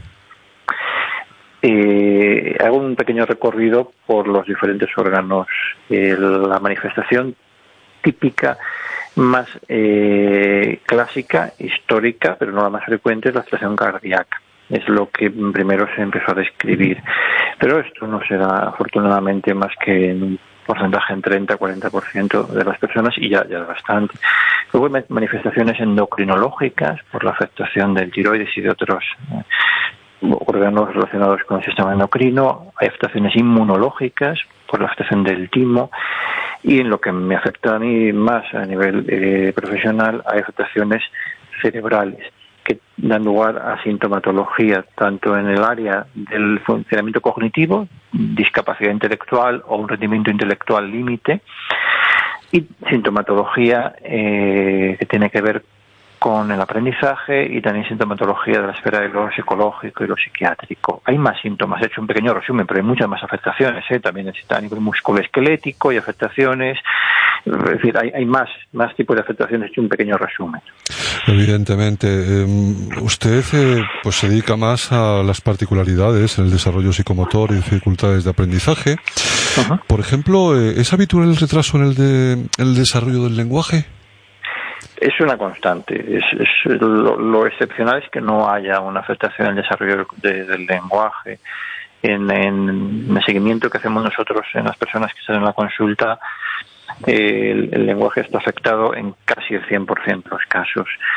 Eh, hago un pequeño recorrido por los diferentes órganos. Eh, la manifestación típica más eh, clásica, histórica, pero no la más frecuente, es la alteración cardíaca. Es lo que primero se empezó a describir. Pero esto no se da, afortunadamente, más que en un porcentaje en treinta a cuarenta por ciento de las personas, y ya, ya es bastante. Luego hay manifestaciones endocrinológicas por la afectación del tiroides y de otros eh, órganos relacionados con el sistema endocrino. Hay afectaciones inmunológicas por la afectación del timo. Y en lo que me afecta a mí más a nivel eh, profesional, hay afectaciones cerebrales que dan lugar a sintomatología tanto en el área del funcionamiento cognitivo, discapacidad intelectual o un rendimiento intelectual límite, y sintomatología eh, que tiene que ver con el aprendizaje, y también sintomatología de la esfera de lo psicológico y lo psiquiátrico. Hay más síntomas, he hecho un pequeño resumen, pero hay muchas más afectaciones, ¿eh? También necesita a nivel musculoesquelético y afectaciones, es decir, hay, hay más, más tipos de afectaciones, he hecho un pequeño resumen. Evidentemente. Eh, usted eh, pues se dedica más a las particularidades en el desarrollo psicomotor y dificultades de aprendizaje. Uh-huh. Por ejemplo, eh, ¿es habitual el retraso en el, de, en el desarrollo del lenguaje? Es una constante. Es, es lo, lo excepcional es que no haya una afectación en el desarrollo de, del lenguaje. En, en, en el seguimiento que hacemos nosotros en las personas que están en la consulta, eh, el, el lenguaje está afectado en casi el cien por ciento de los casos.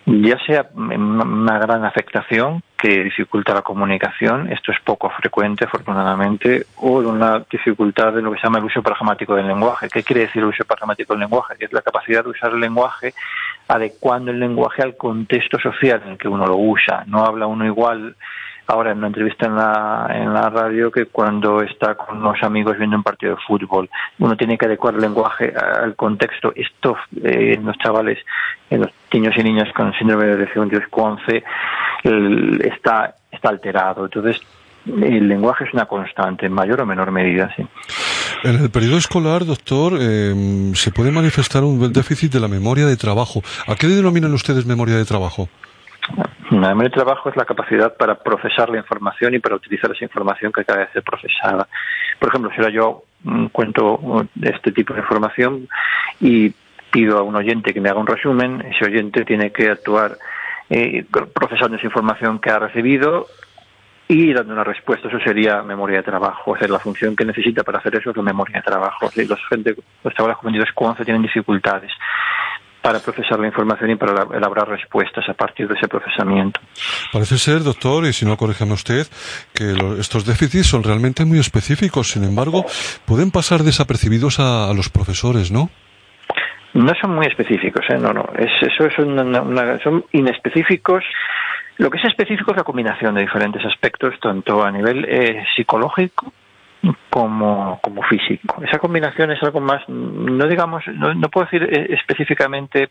ya sea una gran afectación que dificulta la comunicación, esto es poco frecuente afortunadamente, o una dificultad de lo que se llama el uso pragmático del lenguaje. ¿Qué quiere decir el uso pragmático del lenguaje? Que es la capacidad de usar el lenguaje adecuando el lenguaje al contexto social en el que uno lo usa. No habla uno igual ahora en una entrevista en la, en la radio que cuando está con unos amigos viendo un partido de fútbol. Uno tiene que adecuar el lenguaje al contexto. Esto eh, en los chavales, en los niños y niñas con síndrome de depresión once está, está alterado. Entonces, el lenguaje es una constante, en mayor o menor medida, sí. En el periodo escolar, doctor, eh, se puede manifestar un déficit de la memoria de trabajo. ¿A qué denominan ustedes memoria de trabajo? La memoria de trabajo es la capacidad para procesar la información y para utilizar esa información que acaba de ser procesada. Por ejemplo, si ahora yo mm, cuento este tipo de información y pido a un oyente que me haga un resumen, ese oyente tiene que actuar eh, procesando esa información que ha recibido y dando una respuesta. Eso sería memoria de trabajo. O sea, la función que necesita para hacer eso es la memoria de trabajo. Sí, los gente, los chavales comprendidos con once tienen dificultades para procesar la información y para elaborar respuestas a partir de ese procesamiento. Parece ser, doctor, y si no, corríjame usted, que lo, estos déficits son realmente muy específicos. Sin embargo, pueden pasar desapercibidos a, a los profesores, ¿no? No son muy específicos, ¿eh? No, no. Es, eso es una, una, son inespecíficos. Lo que es específico es la combinación de diferentes aspectos, tanto a nivel eh, psicológico como como físico. Esa combinación es algo más, no digamos, no, no puedo decir eh, específicamente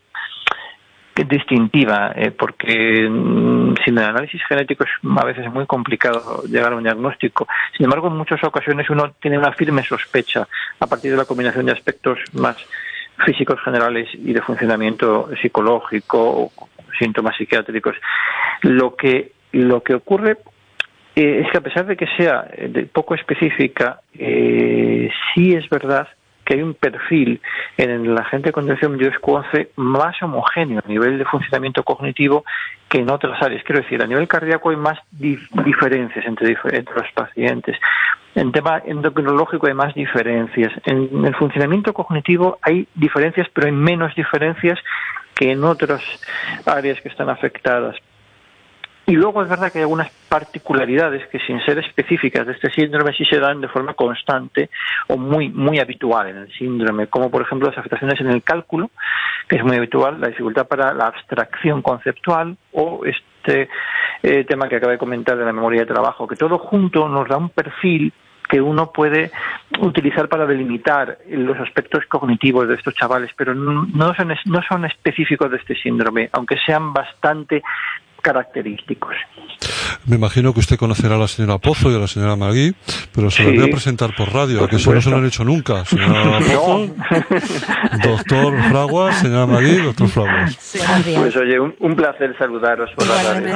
distintiva, eh, porque mm, sin el análisis genético es a veces muy complicado llegar a un diagnóstico. Sin embargo, en muchas ocasiones uno tiene una firme sospecha a partir de la combinación de aspectos más físicos generales y de funcionamiento psicológico o síntomas psiquiátricos. Lo que lo que ocurre Eh, es que a pesar de que sea de poco específica, eh, sí es verdad que hay un perfil en la gente con depresión once más homogéneo a nivel de funcionamiento cognitivo que en otras áreas. Quiero decir, a nivel cardíaco hay más dif diferencias entre, entre los pacientes. En tema endocrinológico hay más diferencias. En el funcionamiento cognitivo hay diferencias, pero hay menos diferencias que en otras áreas que están afectadas. Y luego es verdad que hay algunas particularidades que, sin ser específicas de este síndrome, sí se dan de forma constante o muy muy habitual en el síndrome, como por ejemplo las afectaciones en el cálculo, que es muy habitual, la dificultad para la abstracción conceptual o este eh, tema que acabo de comentar de la memoria de trabajo, que todo junto nos da un perfil que uno puede utilizar para delimitar los aspectos cognitivos de estos chavales, pero no, no son no son específicos de este síndrome, aunque sean bastante característicos. Me imagino que usted conocerá a la señora Pozo y a la señora Magui, pero se sí. las voy a presentar por radio, por que eso no se lo han hecho nunca. Señora Pozo, no. Doctor Fraguas, señora Magui, doctor Fraguas. Sí, pues oye, un, un placer saludaros por la radio.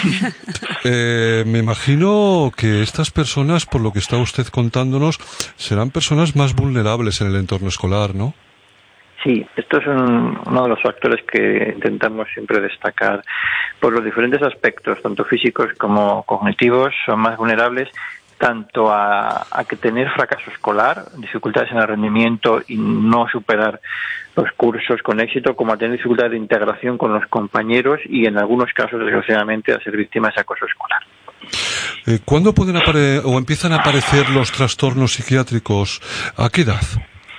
Eh, me imagino que estas personas, por lo que está usted contándonos, serán personas más vulnerables en el entorno escolar, ¿no? Sí, esto es un, uno de los factores que intentamos siempre destacar. Por los diferentes aspectos, tanto físicos como cognitivos, son más vulnerables tanto a, a que tener fracaso escolar, dificultades en el rendimiento y no superar los cursos con éxito, como a tener dificultades de integración con los compañeros y en algunos casos, desgraciadamente, a ser víctimas de acoso escolar. Eh, ¿Cuándo pueden apare- o empiezan a aparecer los trastornos psiquiátricos? ¿A qué edad?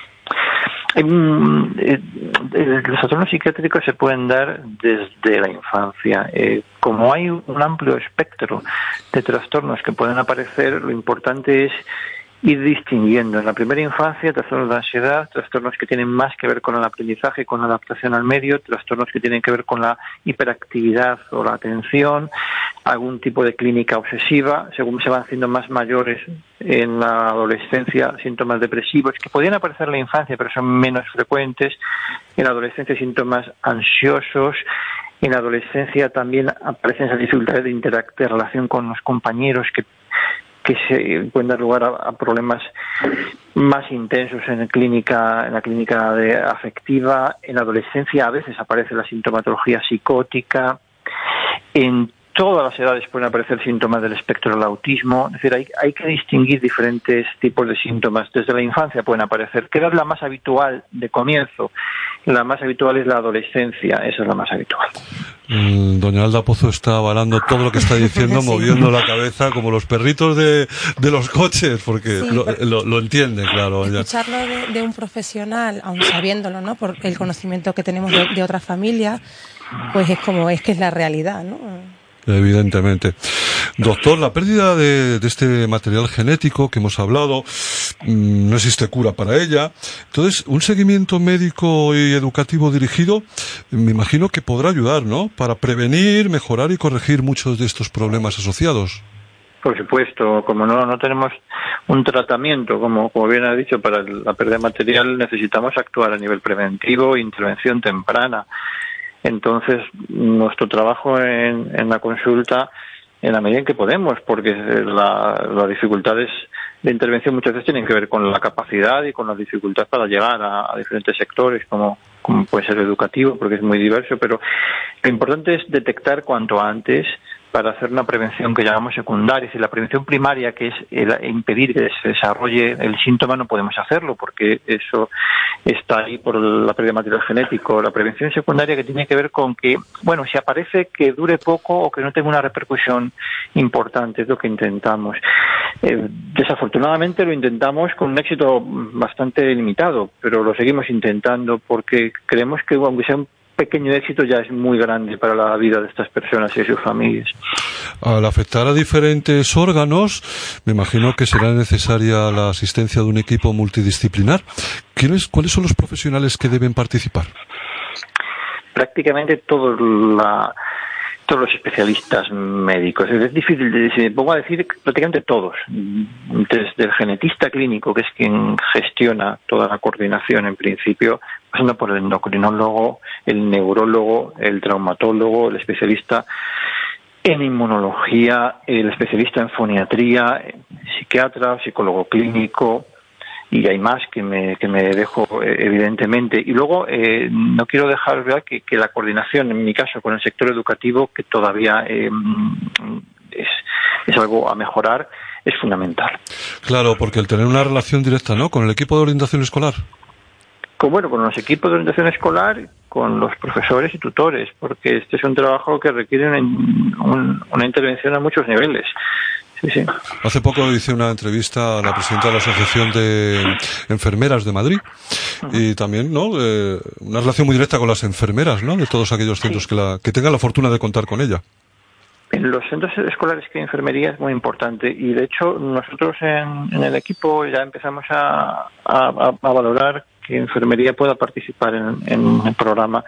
Los trastornos psiquiátricos se pueden dar desde la infancia. Eh, como hay un amplio espectro de trastornos que pueden aparecer, lo importante es ir distinguiendo. En la primera infancia, trastornos de ansiedad, trastornos que tienen más que ver con el aprendizaje, con la adaptación al medio, trastornos que tienen que ver con la hiperactividad o la atención, algún tipo de clínica obsesiva. Según se van haciendo más mayores en la adolescencia, síntomas depresivos que podían aparecer en la infancia pero son menos frecuentes. En la adolescencia, síntomas ansiosos. En la adolescencia también aparecen esas dificultades de interacción, de relación con los compañeros que que se pueden dar lugar a, a problemas más intensos en la clínica, en la clínica de afectiva. En la adolescencia a veces aparece la sintomatología psicótica. En todas las edades pueden aparecer síntomas del espectro del autismo. Es decir, hay, hay que distinguir diferentes tipos de síntomas. Desde la infancia pueden aparecer. ¿Qué es la más habitual de comienzo? La más habitual es la adolescencia, esa es la más habitual. Doña Alda Pozo está avalando todo lo que está diciendo, sí, moviendo la cabeza como los perritos de, de los coches, porque sí, lo, lo, lo entiende, claro. Escucharlo de, de un profesional, aun sabiéndolo, ¿no? Por el conocimiento que tenemos de, de otras familias, pues es como, es que es la realidad, ¿no? Evidentemente. Doctor, la pérdida de, de este material genético que hemos hablado, mmm, no existe cura para ella. Entonces, un seguimiento médico y educativo dirigido, me imagino que podrá ayudar, ¿no? Para prevenir, mejorar y corregir muchos de estos problemas asociados. Por supuesto, como no, no tenemos un tratamiento, como, como bien ha dicho, para la pérdida de material, necesitamos actuar a nivel preventivo e intervención temprana. Entonces, nuestro trabajo en, en la consulta, en la medida en que podemos, porque la, las dificultades de intervención muchas veces tienen que ver con la capacidad y con las dificultades para llegar a, a diferentes sectores, como, como puede ser el educativo, porque es muy diverso, pero lo importante es detectar cuanto antes para hacer una prevención que llamamos secundaria. Si la prevención primaria, que es el impedir que se desarrolle el síntoma, no podemos hacerlo porque eso está ahí por la pérdida de material genético. La prevención secundaria, que tiene que ver con que, bueno, si aparece, que dure poco o que no tenga una repercusión importante, es lo que intentamos. Eh, desafortunadamente lo intentamos con un éxito bastante limitado, pero lo seguimos intentando porque creemos que, aunque sea un pequeño éxito, ya es muy grande para la vida de estas personas y de sus familias. Al afectar a diferentes órganos, me imagino que será necesaria la asistencia de un equipo multidisciplinar. ¿Quiénes, cuáles son los profesionales que deben participar? Prácticamente todos, la, todos los especialistas médicos. Es difícil, si me pongo a decir, prácticamente todos. Desde el genetista clínico, que es quien gestiona toda la coordinación en principio, pasando por el endocrinólogo, el neurólogo, el traumatólogo, el especialista en inmunología, el especialista en foniatría, psiquiatra, psicólogo clínico, y hay más que me, que me dejo eh, evidentemente. Y luego eh, no quiero dejar ver que, que la coordinación, en mi caso, con el sector educativo, que todavía eh, es, es algo a mejorar, es fundamental. Claro, porque el tener una relación directa, ¿no?, con el equipo de orientación escolar. Con, bueno, con los equipos de orientación escolar, con los profesores y tutores, porque este es un trabajo que requiere una, un, una intervención a muchos niveles. Sí, sí. Hace poco hice una entrevista a la presidenta de la Asociación de Enfermeras de Madrid, uh-huh, y también, ¿no?, eh, una relación muy directa con las enfermeras, ¿no?, de todos aquellos centros, sí, que, la, que tengan la fortuna de contar con ella. En los centros escolares que hay enfermería es muy importante, y de hecho nosotros en, en el equipo ya empezamos a, a, a valorar que enfermería pueda participar en, en el programa,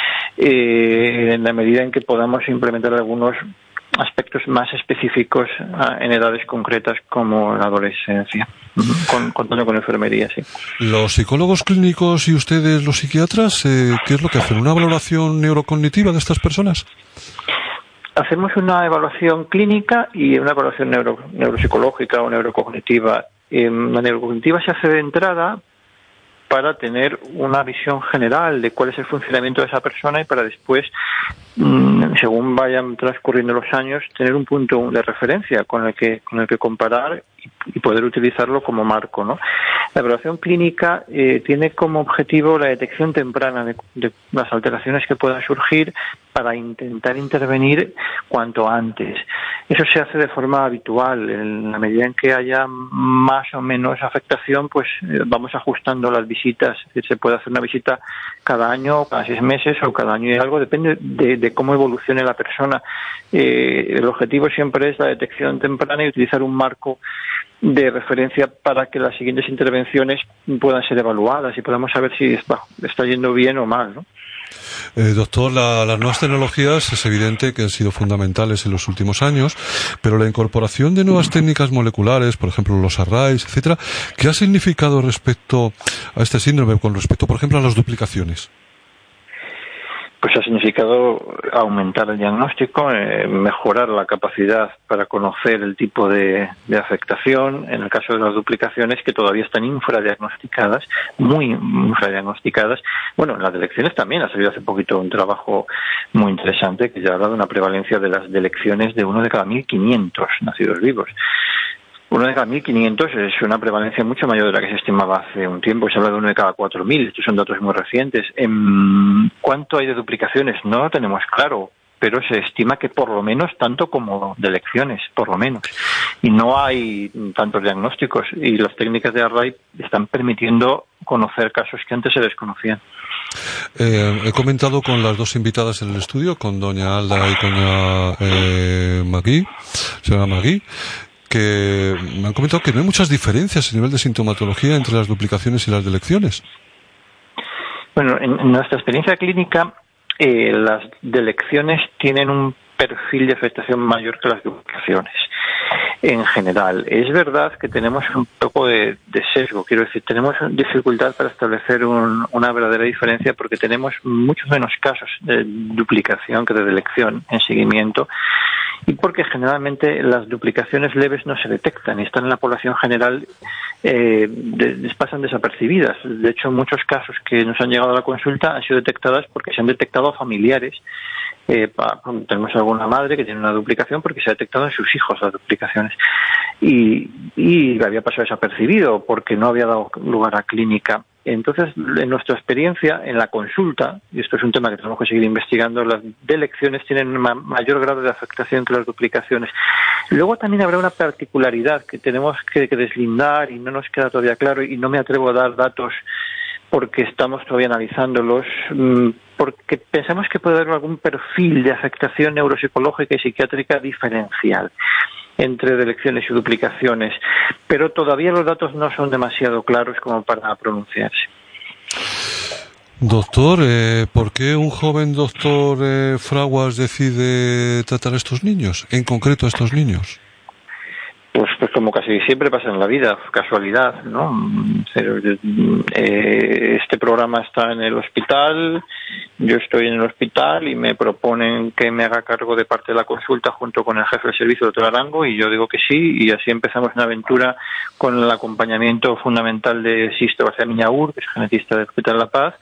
eh, en la medida en que podamos implementar algunos aspectos más específicos uh, en edades concretas como la adolescencia, con, contando con enfermería, sí. Los psicólogos clínicos y ustedes, los psiquiatras, eh, ¿qué es lo que hacen? ¿Una valoración neurocognitiva de estas personas? Hacemos una evaluación clínica y una evaluación neuro, neuropsicológica o neurocognitiva. Eh, la neurocognitiva se hace de entrada para tener una visión general de cuál es el funcionamiento de esa persona y para después, mmm, según vayan transcurriendo los años, tener un punto de referencia con el que con el que comparar y, y poder utilizarlo como marco, ¿no? La evaluación clínica eh, tiene como objetivo la detección temprana de, de las alteraciones que puedan surgir para intentar intervenir cuanto antes. Eso se hace de forma habitual. En la medida en que haya más o menos afectación, pues eh, vamos ajustando las visitas. Se puede hacer una visita cada año, cada seis meses o cada año y algo, depende de, de cómo evolucione la persona. Eh, el objetivo siempre es la detección temprana y utilizar un marco de referencia para que las siguientes intervenciones puedan ser evaluadas y podamos saber si está, está yendo bien o mal, ¿no? Eh, doctor, la, las nuevas tecnologías es evidente que han sido fundamentales en los últimos años, pero la incorporación de nuevas técnicas moleculares, por ejemplo los arrays, etcétera, ¿qué ha significado respecto a este síndrome, con respecto, por ejemplo, a las duplicaciones? Pues ha significado aumentar el diagnóstico, eh, mejorar la capacidad para conocer el tipo de, de afectación. En el caso de las duplicaciones, que todavía están infradiagnosticadas, muy infradiagnosticadas. Bueno, en las delecciones también ha salido hace poquito un trabajo muy interesante que ya habla de una prevalencia de las delecciones de uno de cada mil quinientos nacidos vivos. Uno de cada mil quinientos es una prevalencia mucho mayor de la que se estimaba hace un tiempo. Se habla de uno de cada cuatro mil. Estos son datos muy recientes. ¿En cuánto hay de duplicaciones? No lo tenemos claro, pero se estima que por lo menos tanto como de elecciones, por lo menos. Y no hay tantos diagnósticos, y las técnicas de Array están permitiendo conocer casos que antes se desconocían. Eh, he comentado con las dos invitadas en el estudio, con doña Alda y con doña eh, Magui, señora Magui, que me han comentado que no hay muchas diferencias a nivel de sintomatología entre las duplicaciones y las delecciones. Bueno, en, en nuestra experiencia clínica, eh, las delecciones tienen un perfil de afectación mayor que las duplicaciones. En general, es verdad que tenemos un poco de, de sesgo, quiero decir, tenemos dificultad para establecer un, una verdadera diferencia porque tenemos muchos menos casos de duplicación que de delección en seguimiento, y porque generalmente las duplicaciones leves no se detectan y están en la población general, eh, de, pasan desapercibidas. De hecho, muchos casos que nos han llegado a la consulta han sido detectadas porque se han detectado a familiares. Eh, pa, tenemos alguna madre que tiene una duplicación porque se ha detectado en sus hijos las duplicaciones y, y había pasado desapercibido porque no había dado lugar a clínica. Entonces, en nuestra experiencia, en la consulta, y esto es un tema que tenemos que seguir investigando, las delecciones tienen un ma- mayor grado de afectación que las duplicaciones. Luego también habrá una particularidad que tenemos que, que deslindar y no nos queda todavía claro, y no me atrevo a dar datos porque estamos todavía analizándolos, porque pensamos que puede haber algún perfil de afectación neuropsicológica y psiquiátrica diferencial entre delecciones y duplicaciones, pero todavía los datos no son demasiado claros como para pronunciarse. Doctor, eh, ¿por qué un joven doctor eh, Fraguas decide tratar a estos niños, en concreto a estos niños? Pues, pues como casi siempre pasa en la vida, casualidad, ¿no? Este programa está en el hospital, yo estoy en el hospital y me proponen que me haga cargo de parte de la consulta junto con el jefe del servicio, doctor Arango, y yo digo que sí, y así empezamos una aventura con el acompañamiento fundamental de Sisto García Miñaur, que es genetista del Hospital La Paz,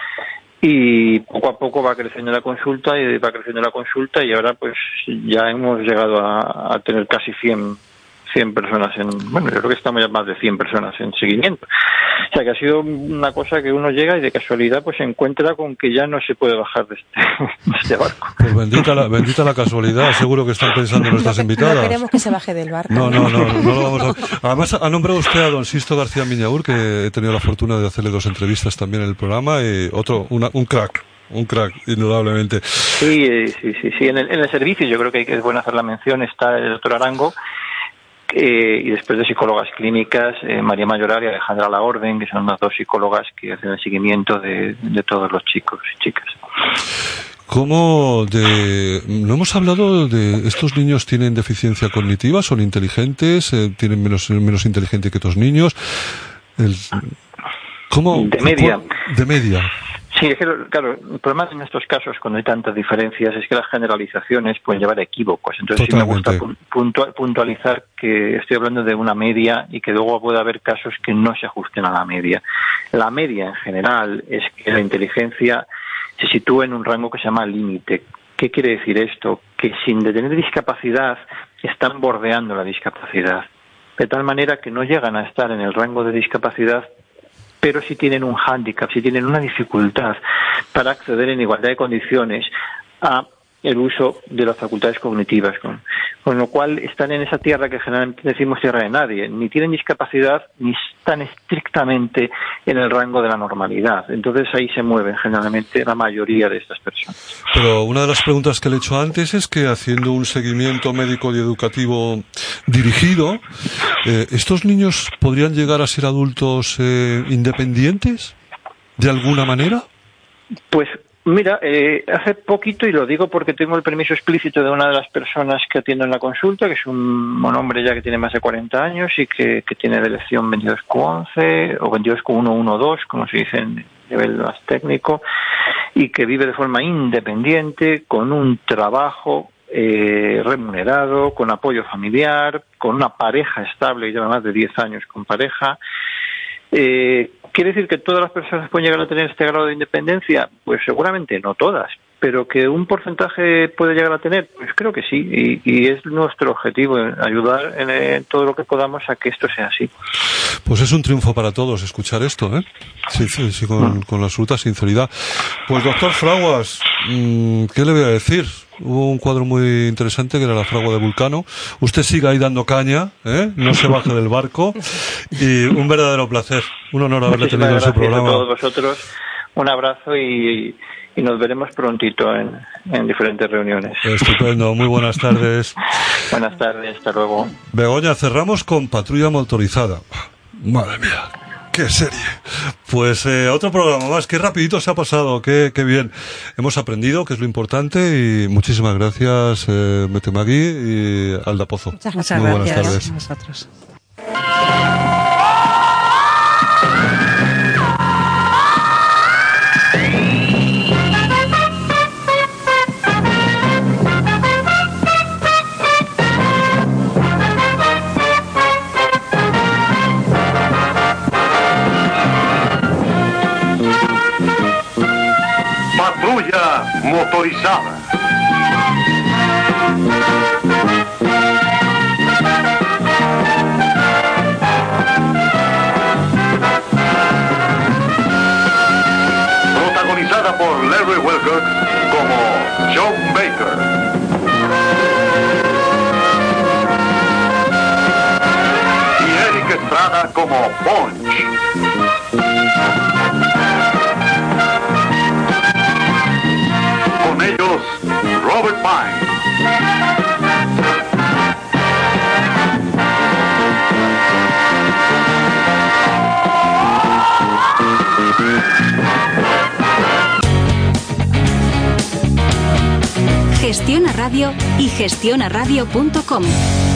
y poco a poco va creciendo la consulta y va creciendo la consulta y ahora pues ya hemos llegado a, a tener casi cien personas en, bueno, yo creo que estamos ya más de cien personas en seguimiento. O sea que ha sido una cosa que uno llega y de casualidad pues se encuentra con que ya no se puede bajar de este, de este barco. Pues bendita la, bendita la casualidad, seguro que están pensando en nuestras invitadas. No queremos que se baje del barco. No, no, no, no lo vamos a... Además ha nombrado usted a don Sisto García Miñaur, que he tenido la fortuna de hacerle dos entrevistas también en el programa, y otro, una, un crack. Un crack, indudablemente. Sí, sí, sí, sí. En el, en el servicio yo creo que es bueno hacer la mención, está el doctor Arango, Eh, y después de psicólogas clínicas, eh, María Mayoral y Alejandra Laorden, que son las dos psicólogas que hacen el seguimiento de, de todos los chicos y chicas. ¿Cómo de... No hemos hablado de... ¿Estos niños tienen deficiencia cognitiva? ¿Son inteligentes? Eh, ¿Tienen menos, menos inteligente que otros niños? El... ¿Cómo? De media. De media. Sí, es que, claro, el problema en estos casos, cuando hay tantas diferencias, es que las generalizaciones pueden llevar a equívocos. Entonces, Totalmente. Sí me gusta puntual, puntualizar que estoy hablando de una media y que luego puede haber casos que no se ajusten a la media. La media, en general, es que la inteligencia se sitúa en un rango que se llama límite. ¿Qué quiere decir esto? Que sin tener discapacidad, están bordeando la discapacidad. De tal manera que no llegan a estar en el rango de discapacidad, pero sí tienen un hándicap, sí tienen una dificultad para acceder en igualdad de condiciones a el uso de las facultades cognitivas, con, con lo cual están en esa tierra que generalmente decimos tierra de nadie, ni tienen discapacidad ni están estrictamente en el rango de la normalidad. Entonces ahí se mueven generalmente la mayoría de estas personas. Pero una de las preguntas que le he hecho antes es que haciendo un seguimiento médico y educativo dirigido, eh, ¿estos niños podrían llegar a ser adultos eh, independientes de alguna manera? Pues mira, eh, hace poquito, y lo digo porque tengo el permiso explícito de una de las personas que atiendo en la consulta, que es un, un hombre ya que tiene más de cuarenta años y que, que tiene delección veintidós cu once o veintidós cu uno uno dos, como se dice en nivel más técnico, y que vive de forma independiente, con un trabajo eh, remunerado, con apoyo familiar, con una pareja estable, y lleva más de diez años con pareja. Eh, ¿Quiere decir que todas las personas pueden llegar a tener este grado de independencia? Pues seguramente no todas, pero que un porcentaje puede llegar a tener, pues creo que sí, y, y es nuestro objetivo, ayudar en, en todo lo que podamos a que esto sea así. Pues es un triunfo para todos escuchar esto, ¿eh? Sí, sí, sí, con, con la absoluta sinceridad. Pues doctor Fraguas, ¿qué le voy a decir? Hubo un cuadro muy interesante que era la fragua de Vulcano. Usted siga ahí dando caña, ¿eh? No se baje del barco. Y un verdadero placer, un honor haberle Muchísimas tenido en su programa. A todos vosotros, un abrazo y, y nos veremos prontito en, en diferentes reuniones. Estupendo, muy buenas tardes. Buenas tardes, hasta luego. Begoña, cerramos con Patrulla Motorizada. Madre mía, qué serie. Pues eh, otro programa más, qué rapidito se ha pasado, qué, qué bien. Hemos aprendido, que es lo importante, y muchísimas gracias, eh, Metemagui y Alda Pozo. Muchas, muchas muy gracias buenas tardes. a vosotros. Patrulla motorizada. Protagonizada por Larry Wilcox como John Baker. Y Eric Estrada como Punch. Con ellos, Robert Pine. Gestiona Radio y gestiona radio punto com.